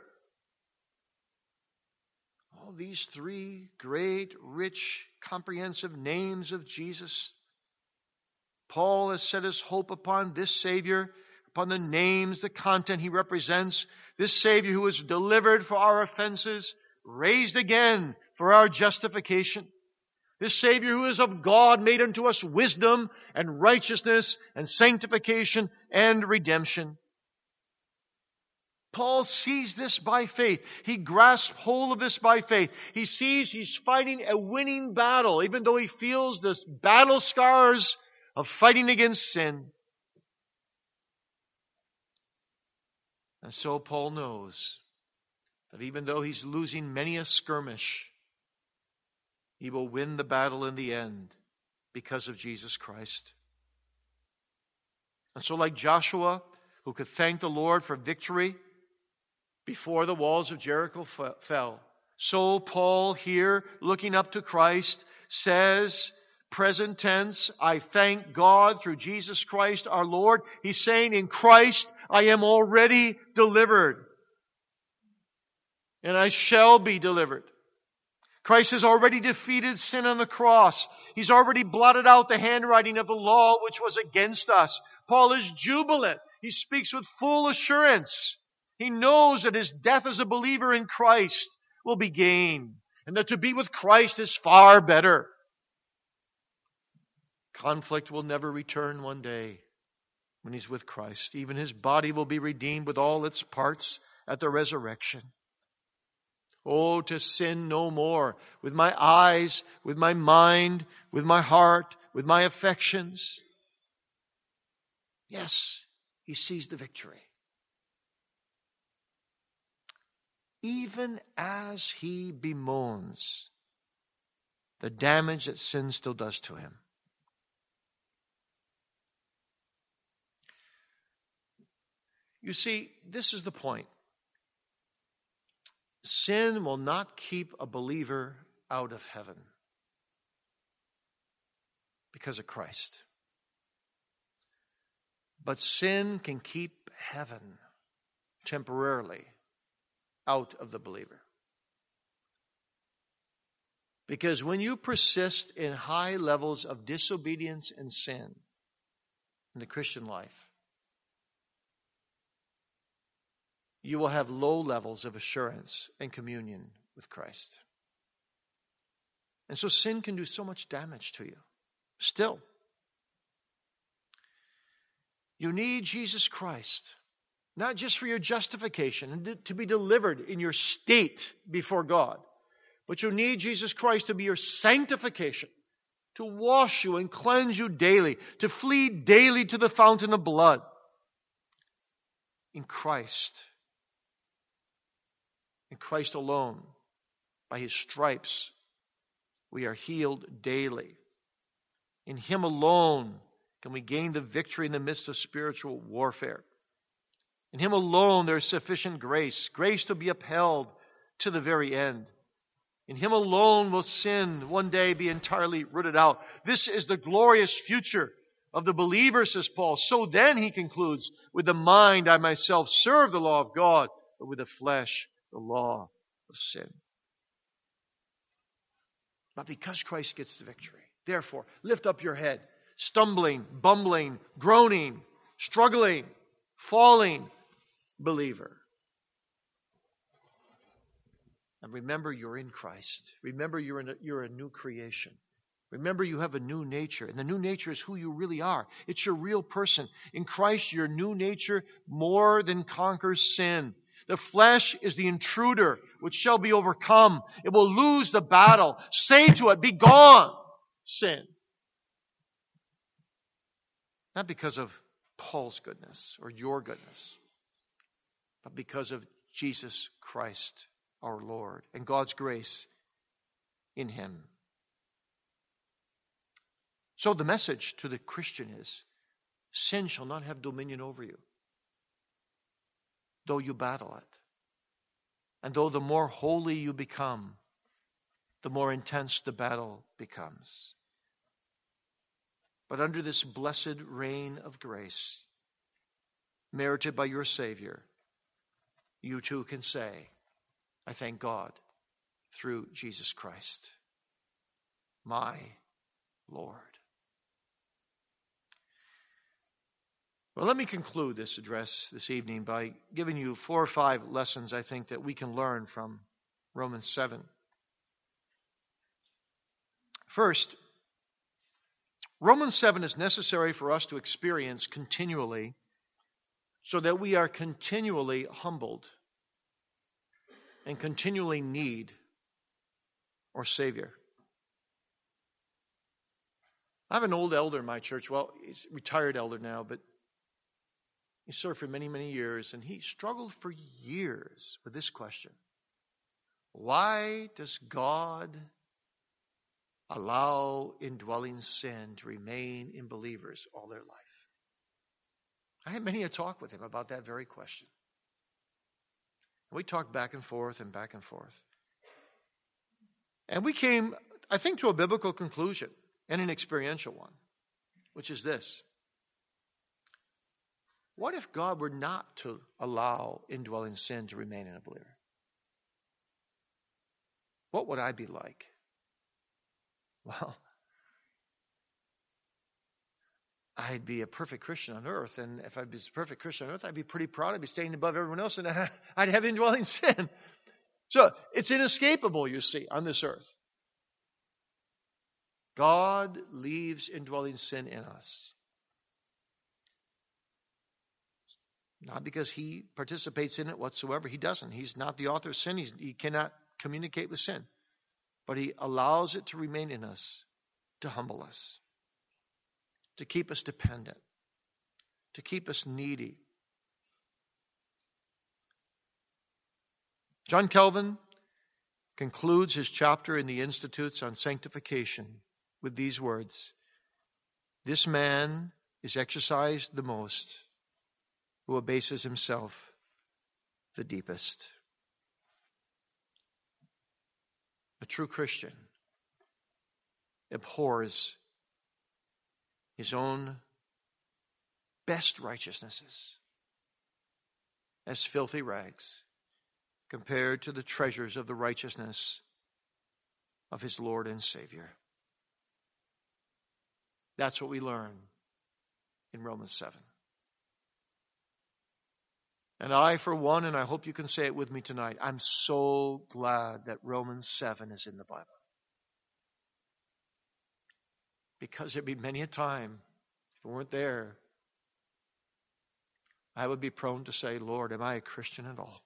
All these three great, rich, comprehensive names of Jesus. Paul has set his hope upon this Savior, upon the names, the content he represents. This Savior who was delivered for our offenses, raised again for our justification. This Savior who is of God, made unto us wisdom and righteousness and sanctification and redemption. Paul sees this by faith. He grasps hold of this by faith. He sees he's fighting a winning battle, even though he feels the battle scars of fighting against sin. And so Paul knows that even though he's losing many a skirmish, he will win the battle in the end because of Jesus Christ. And so like Joshua, who could thank the Lord for victory before the walls of Jericho fell, so Paul here, looking up to Christ, says, present tense, I thank God through Jesus Christ our Lord. He's saying, in Christ I am already delivered. And I shall be delivered. Christ has already defeated sin on the cross. He's already blotted out the handwriting of the law which was against us. Paul is jubilant. He speaks with full assurance. He knows that his death as a believer in Christ will be gain, and that to be with Christ is far better. Conflict will never return one day when he's with Christ. Even his body will be redeemed with all its parts at the resurrection. Oh, to sin no more with my eyes, with my mind, with my heart, with my affections. Yes, he sees the victory. Even as he bemoans the damage that sin still does to him. You see, this is the point. Sin will not keep a believer out of heaven because of Christ. But sin can keep heaven temporarily out of the believer. Because when you persist in high levels of disobedience and sin in the Christian life, you will have low levels of assurance and communion with Christ. And so sin can do so much damage to you. Still, you need Jesus Christ, not just for your justification and to be delivered in your state before God, but you need Jesus Christ to be your sanctification, to wash you and cleanse you daily, to flee daily to the fountain of blood. In Christ alone, by His stripes, we are healed daily. In Him alone can we gain the victory in the midst of spiritual warfare. In Him alone there is sufficient grace to be upheld to the very end. In Him alone will sin one day be entirely rooted out. This is the glorious future of the believer, says Paul. So then, he concludes, with the mind I myself serve the law of God, but with the flesh the law of sin. But because Christ gets the victory, therefore, lift up your head, stumbling, bumbling, groaning, struggling, falling believer. And remember, you're in Christ. Remember, you're a new creation. Remember, you have a new nature. And the new nature is who you really are. It's your real person. In Christ, your new nature more than conquers sin. The flesh is the intruder, which shall be overcome. It will lose the battle. Say to it, be gone, sin. Not because of Paul's goodness or your goodness, but because of Jesus Christ, our Lord, and God's grace in Him. So the message to the Christian is, sin shall not have dominion over you, though you battle it. And though the more holy you become, the more intense the battle becomes. But under this blessed reign of grace, merited by your Savior, you too can say, I thank God through Jesus Christ, my Lord. Well, let me conclude this address this evening by giving you 4 or 5 lessons I think that we can learn from Romans 7. First, Romans 7 is necessary for us to experience continually so that we are continually humbled and continually need our Savior. I have an old elder in my church. Well, he's a retired elder now, but he served for many, many years, and he struggled for years with this question. Why does God allow indwelling sin to remain in believers all their life? I had many a talk with him about that very question. We talked back and forth and back and forth. And we came, I think, to a biblical conclusion and an experiential one, which is this. What if God were not to allow indwelling sin to remain in a believer? What would I be like? Well, I'd be a perfect Christian on earth, and if I'd be a perfect Christian on earth, I'd be pretty proud. I'd be staying above everyone else, and I'd have indwelling sin. So it's inescapable, you see, on this earth. God leaves indwelling sin in us. Not because He participates in it whatsoever. He doesn't. He's not the author of sin. He cannot communicate with sin. But He allows it to remain in us, to humble us, to keep us dependent, to keep us needy. John Calvin concludes his chapter in the Institutes on Sanctification with these words: "This man is exercised the most who abases himself the deepest." A true Christian abhors his own best righteousnesses as filthy rags compared to the treasures of the righteousness of his Lord and Savior. That's what we learn in Romans 7. And I, for one, and I hope you can say it with me tonight, I'm so glad that Romans 7 is in the Bible. Because there'd be many a time, if it weren't there, I would be prone to say, Lord, am I a Christian at all?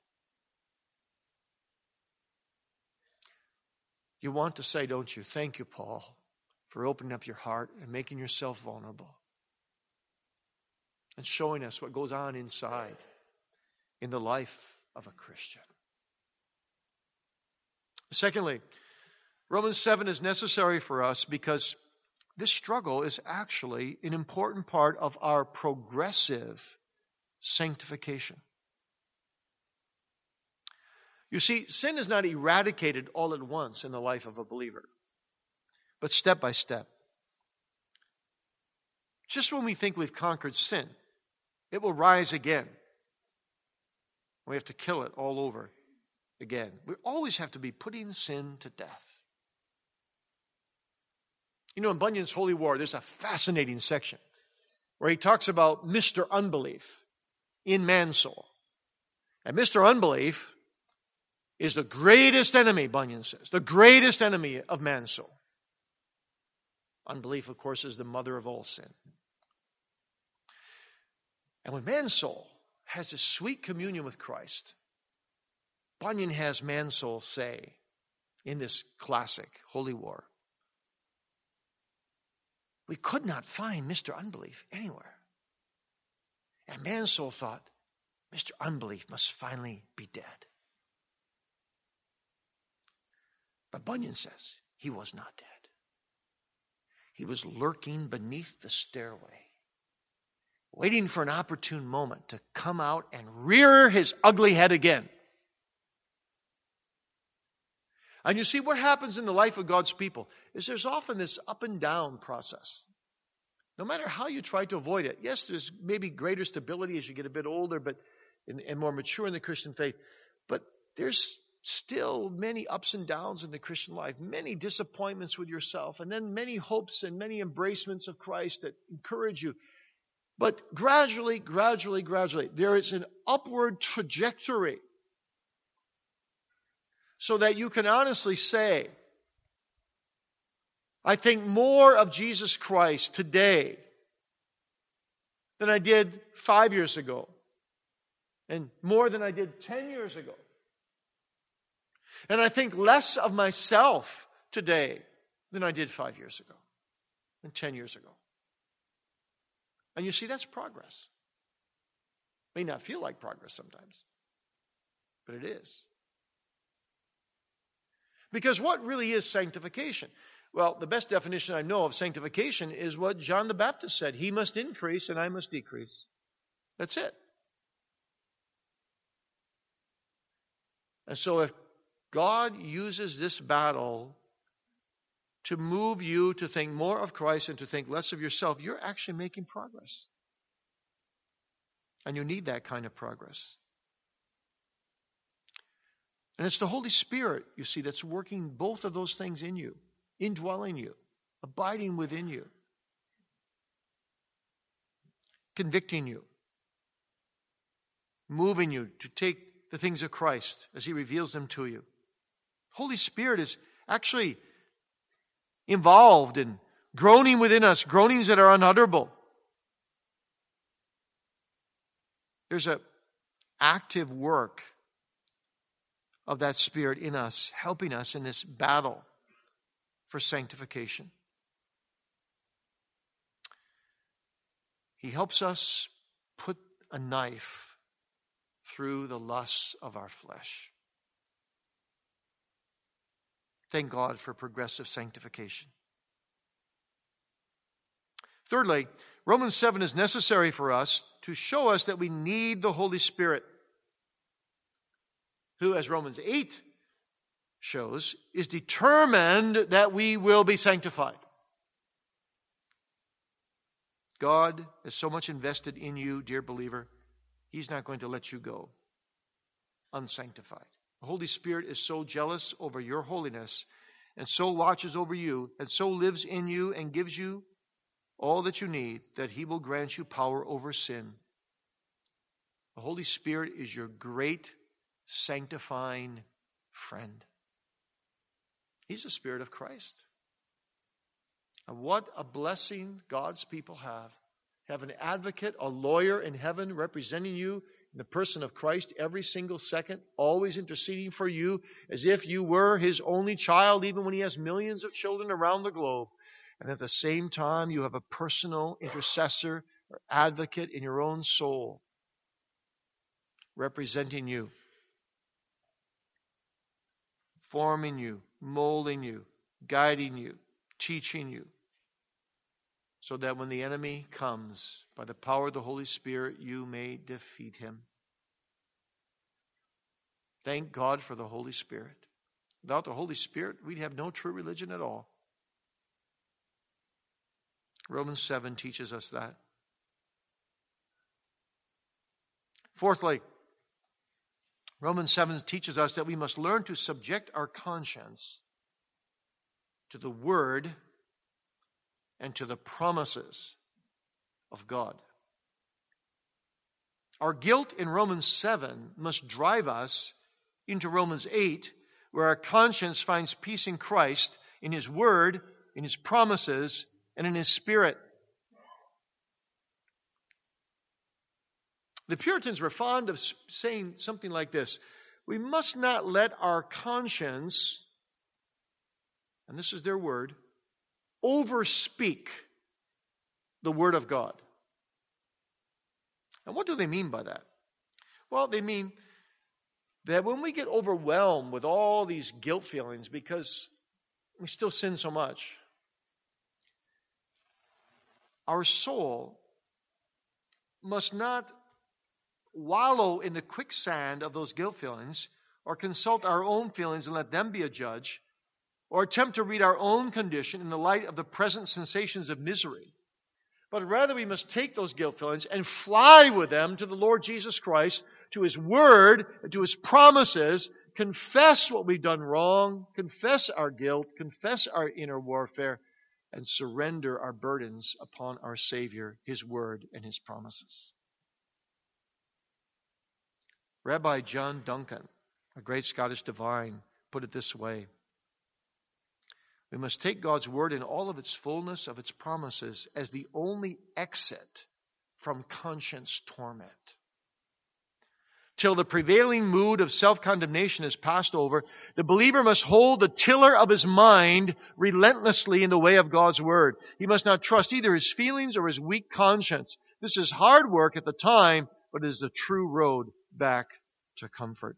You want to say, don't you? Thank you, Paul, for opening up your heart and making yourself vulnerable and showing us what goes on inside in the life of a Christian. Secondly, Romans 7 is necessary for us because this struggle is actually an important part of our progressive sanctification. You see, sin is not eradicated all at once in the life of a believer, but step by step. Just when we think we've conquered sin, it will rise again. We have to kill it all over again. We always have to be putting sin to death. You know, in Bunyan's Holy War, there's a fascinating section where he talks about Mr. Unbelief in man's soul. And Mr. Unbelief is the greatest enemy, Bunyan says, the greatest enemy of man's soul. Unbelief, of course, is the mother of all sin. And when man's soul has a sweet communion with Christ, Bunyan has man's soul say in this classic Holy War, we could not find Mr. Unbelief anywhere. And man's soul thought, Mr. Unbelief must finally be dead. But Bunyan says he was not dead. He was lurking beneath the stairway, waiting for an opportune moment to come out and rear his ugly head again. And you see, what happens in the life of God's people is there's often this up and down process. No matter how you try to avoid it. Yes, there's maybe greater stability as you get a bit older and more mature in the Christian faith. But there's still many ups and downs in the Christian life, many disappointments with yourself, and then many hopes and many embracements of Christ that encourage you. But gradually, there is an upward trajectory so that you can honestly say, I think more of Jesus Christ today than I did 5 years ago, and more than I did 10 years ago. And I think less of myself today than I did 5 years ago and 10 years ago. And you see, that's progress. May not feel like progress sometimes, but it is. Because what really is sanctification? Well, the best definition I know of sanctification is what John the Baptist said. He must increase and I must decrease. That's it. And so if God uses this battle to move you to think more of Christ and to think less of yourself, you're actually making progress. And you need that kind of progress. And it's the Holy Spirit, you see, that's working both of those things in you, indwelling you, abiding within you, convicting you, moving you to take the things of Christ as He reveals them to you. Holy Spirit is actually involved in groaning within us, groanings that are unutterable. There's an active work of that Spirit in us, helping us in this battle for sanctification. He helps us put a knife through the lusts of our flesh. Thank God for progressive sanctification. Thirdly, Romans 7 is necessary for us to show us that we need the Holy Spirit, who, as Romans 8 shows, is determined that we will be sanctified. God has so much invested in you, dear believer, He's not going to let you go unsanctified. The Holy Spirit is so jealous over your holiness and so watches over you and so lives in you and gives you all that you need that He will grant you power over sin. The Holy Spirit is your great sanctifying friend. He's the Spirit of Christ. And what a blessing God's people have. Have an advocate, a lawyer in heaven representing you in the person of Christ every single second, always interceding for you as if you were His only child, even when He has millions of children around the globe. And at the same time, you have a personal intercessor or advocate in your own soul representing you, forming you, molding you, guiding you, teaching you, so that when the enemy comes, by the power of the Holy Spirit, you may defeat him. Thank God for the Holy Spirit. Without the Holy Spirit, we'd have no true religion at all. Romans 7 teaches us that. Fourthly, Romans 7 teaches us that we must learn to subject our conscience to the Word and to the promises of God. Our guilt in Romans 7 must drive us into Romans 8, where our conscience finds peace in Christ, in His Word, in His promises, and in His Spirit. The Puritans were fond of saying something like this: we must not let our conscience, and this is their word, overspeak the Word of God. And what do they mean by that? Well, they mean that when we get overwhelmed with all these guilt feelings because we still sin so much, our soul must not wallow in the quicksand of those guilt feelings or consult our own feelings and let them be a judge, or attempt to read our own condition in the light of the present sensations of misery. But rather we must take those guilt feelings and fly with them to the Lord Jesus Christ, to His Word, and to His promises, confess what we've done wrong, confess our guilt, confess our inner warfare, and surrender our burdens upon our Savior, His Word, and His promises. Rabbi John Duncan, a great Scottish divine, put it this way: we must take God's Word in all of its fullness of its promises as the only exit from conscience torment. till the prevailing mood of self-condemnation is passed over, the believer must hold the tiller of his mind relentlessly in the way of God's Word. He must not trust either his feelings or his weak conscience. This is hard work at the time, but it is the true road back to comfort.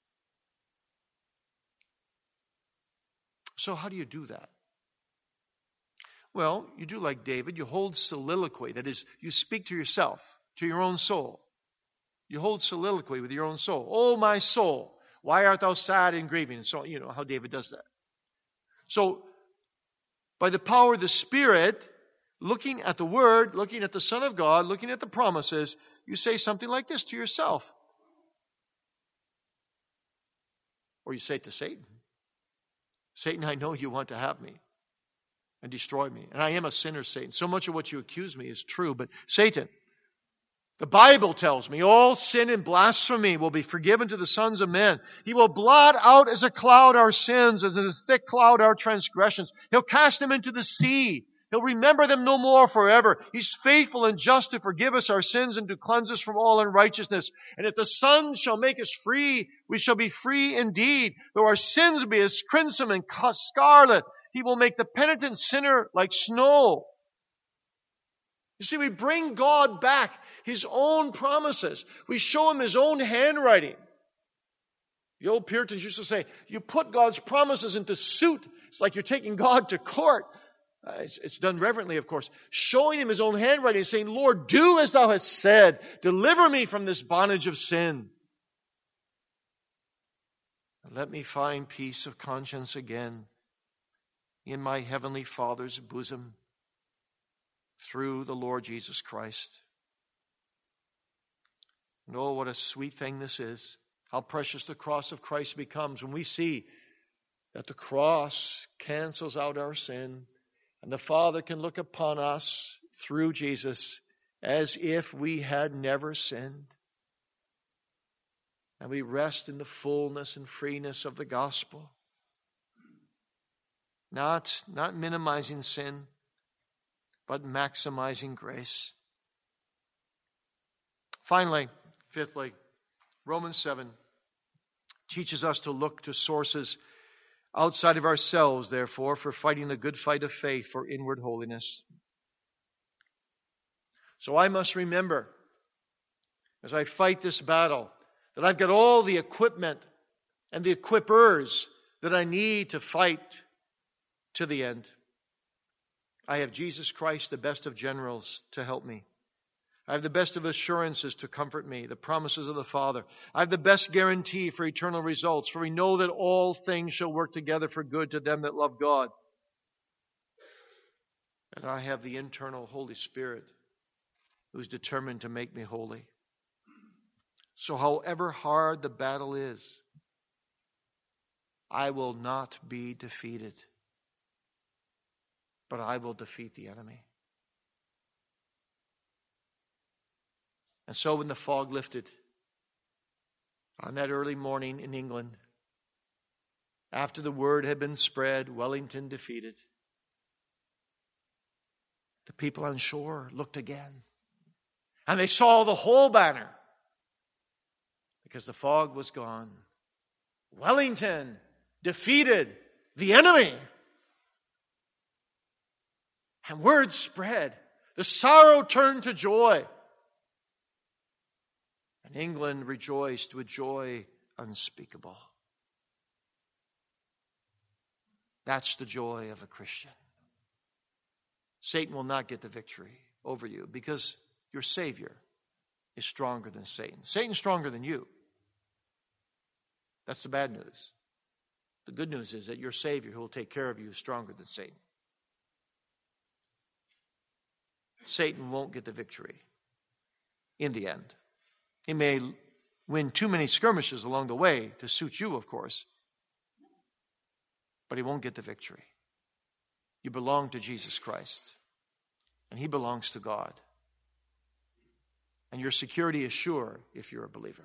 So how do you do that? Well, you do like David. You hold soliloquy. That is, you speak to yourself, to your own soul. You hold soliloquy with your own soul. Oh, my soul, why art thou sad and grieving? And so, you know how David does that. So, by the power of the Spirit, looking at the Word, looking at the Son of God, looking at the promises, you say something like this to yourself. Or you say it to Satan. Satan, I know you want to have me and destroy me. And I am a sinner, Satan. So much of what you accuse me is true. But Satan, the Bible tells me all sin and blasphemy will be forgiven to the sons of men. He will blot out as a cloud our sins, as a thick cloud our transgressions. He'll cast them into the sea. He'll remember them no more forever. He's faithful and just to forgive us our sins and to cleanse us from all unrighteousness. And if the Son shall make us free, we shall be free indeed. Though our sins be as crimson and scarlet, He will make the penitent sinner like snow. You see, we bring God back His own promises. We show Him His own handwriting. The old Puritans used to say, you put God's promises into suit. It's like you're taking God to court. It's done reverently, of course. Showing Him His own handwriting, saying, Lord, do as Thou hast said. Deliver me from this bondage of sin. And let me find peace of conscience again in my Heavenly Father's bosom through the Lord Jesus Christ. And oh, what a sweet thing this is. How precious the cross of Christ becomes when we see that the cross cancels out our sin and the Father can look upon us through Jesus as if we had never sinned. And we rest in the fullness and freeness of the gospel. Not minimizing sin, but maximizing grace. Finally, fifthly, Romans 7 teaches us to look to sources outside of ourselves, therefore, for fighting the good fight of faith for inward holiness. So I must remember, as I fight this battle, that I've got all the equipment and the equippers that I need to fight to the end. I have Jesus Christ, the best of generals, to help me. I have the best of assurances to comfort me, the promises of the Father. I have the best guarantee for eternal results, for we know that all things shall work together for good to them that love God. And I have the internal Holy Spirit who's determined to make me holy. So however hard the battle is, I will not be defeated, but I will defeat the enemy. And so when the fog lifted on that early morning in England, after the word had been spread, Wellington defeated, the people on shore looked again. And they saw the whole banner because the fog was gone. Wellington defeated the enemy. And word spread. The sorrow turned to joy. And England rejoiced with joy unspeakable. That's the joy of a Christian. Satan will not get the victory over you because your Savior is stronger than Satan. Satan's stronger than you. That's the bad news. The good news is that your Savior, who will take care of you, is stronger than Satan. Satan won't get the victory in the end. He may win too many skirmishes along the way to suit you, of course, but he won't get the victory. You belong to Jesus Christ, and He belongs to God. And your security is sure if you're a believer.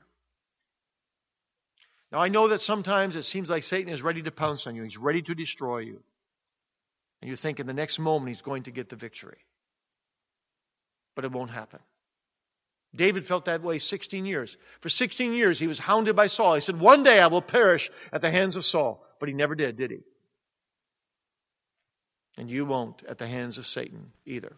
Now, I know that sometimes it seems like Satan is ready to pounce on you. He's ready to destroy you. And you think in the next moment he's going to get the victory. But it won't happen. David felt that way 16 years. For 16 years he was hounded by Saul. He said, one day I will perish at the hands of Saul. But he never did he? And you won't at the hands of Satan either.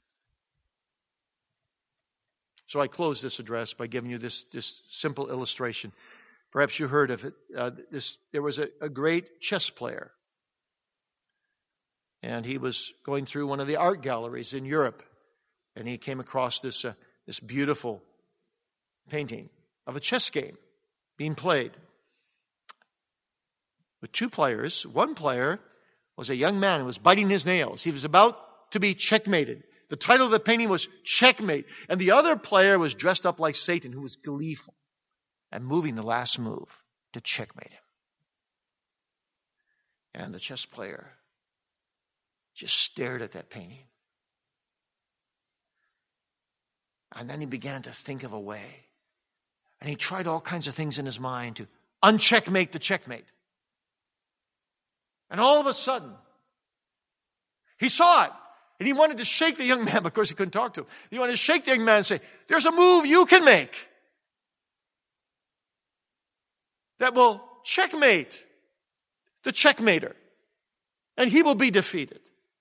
So I close this address by giving you this simple illustration. Perhaps you heard of it. There was a great chess player. And he was going through one of the art galleries in Europe. And he came across this beautiful painting of a chess game being played with two players. One player was a young man who was biting his nails. He was about to be checkmated. The title of the painting was Checkmate. And the other player was dressed up like Satan, who was gleeful and moving the last move to checkmate him. And the chess player just stared at that painting. And then he began to think of a way. And he tried all kinds of things in his mind to uncheckmate the checkmate. And all of a sudden, he saw it. And he wanted to shake the young man, but of course he couldn't talk to him. He wanted to shake the young man and say, there's a move you can make that will checkmate the checkmater. And he will be defeated.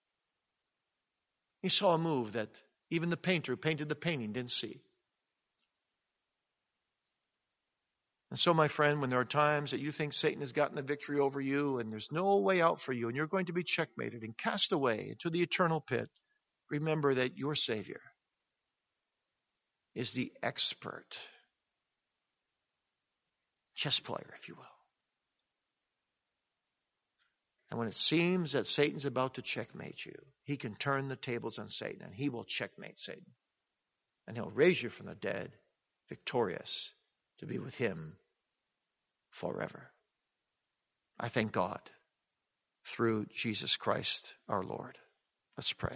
He saw a move that even the painter who painted the painting didn't see. And so, my friend, when there are times that you think Satan has gotten the victory over you and there's no way out for you and you're going to be checkmated and cast away into the eternal pit, remember that your Savior is the expert chess player, if you will. And when it seems that Satan's about to checkmate you, he can turn the tables on Satan and he will checkmate Satan. And he'll raise you from the dead, victorious, to be with him forever. I thank God through Jesus Christ our Lord. Let's pray.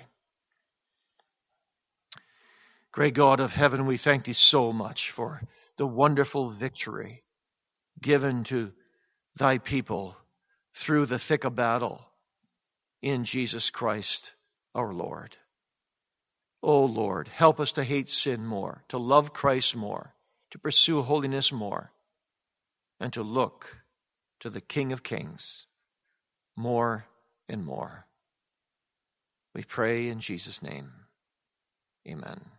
Great God of heaven, we thank thee so much for the wonderful victory given to thy people through the thick of battle in Jesus Christ our Lord. Oh Lord, help us to hate sin more, to love Christ more, to pursue holiness more, and to look to the King of Kings more and more. We pray in Jesus' name. Amen.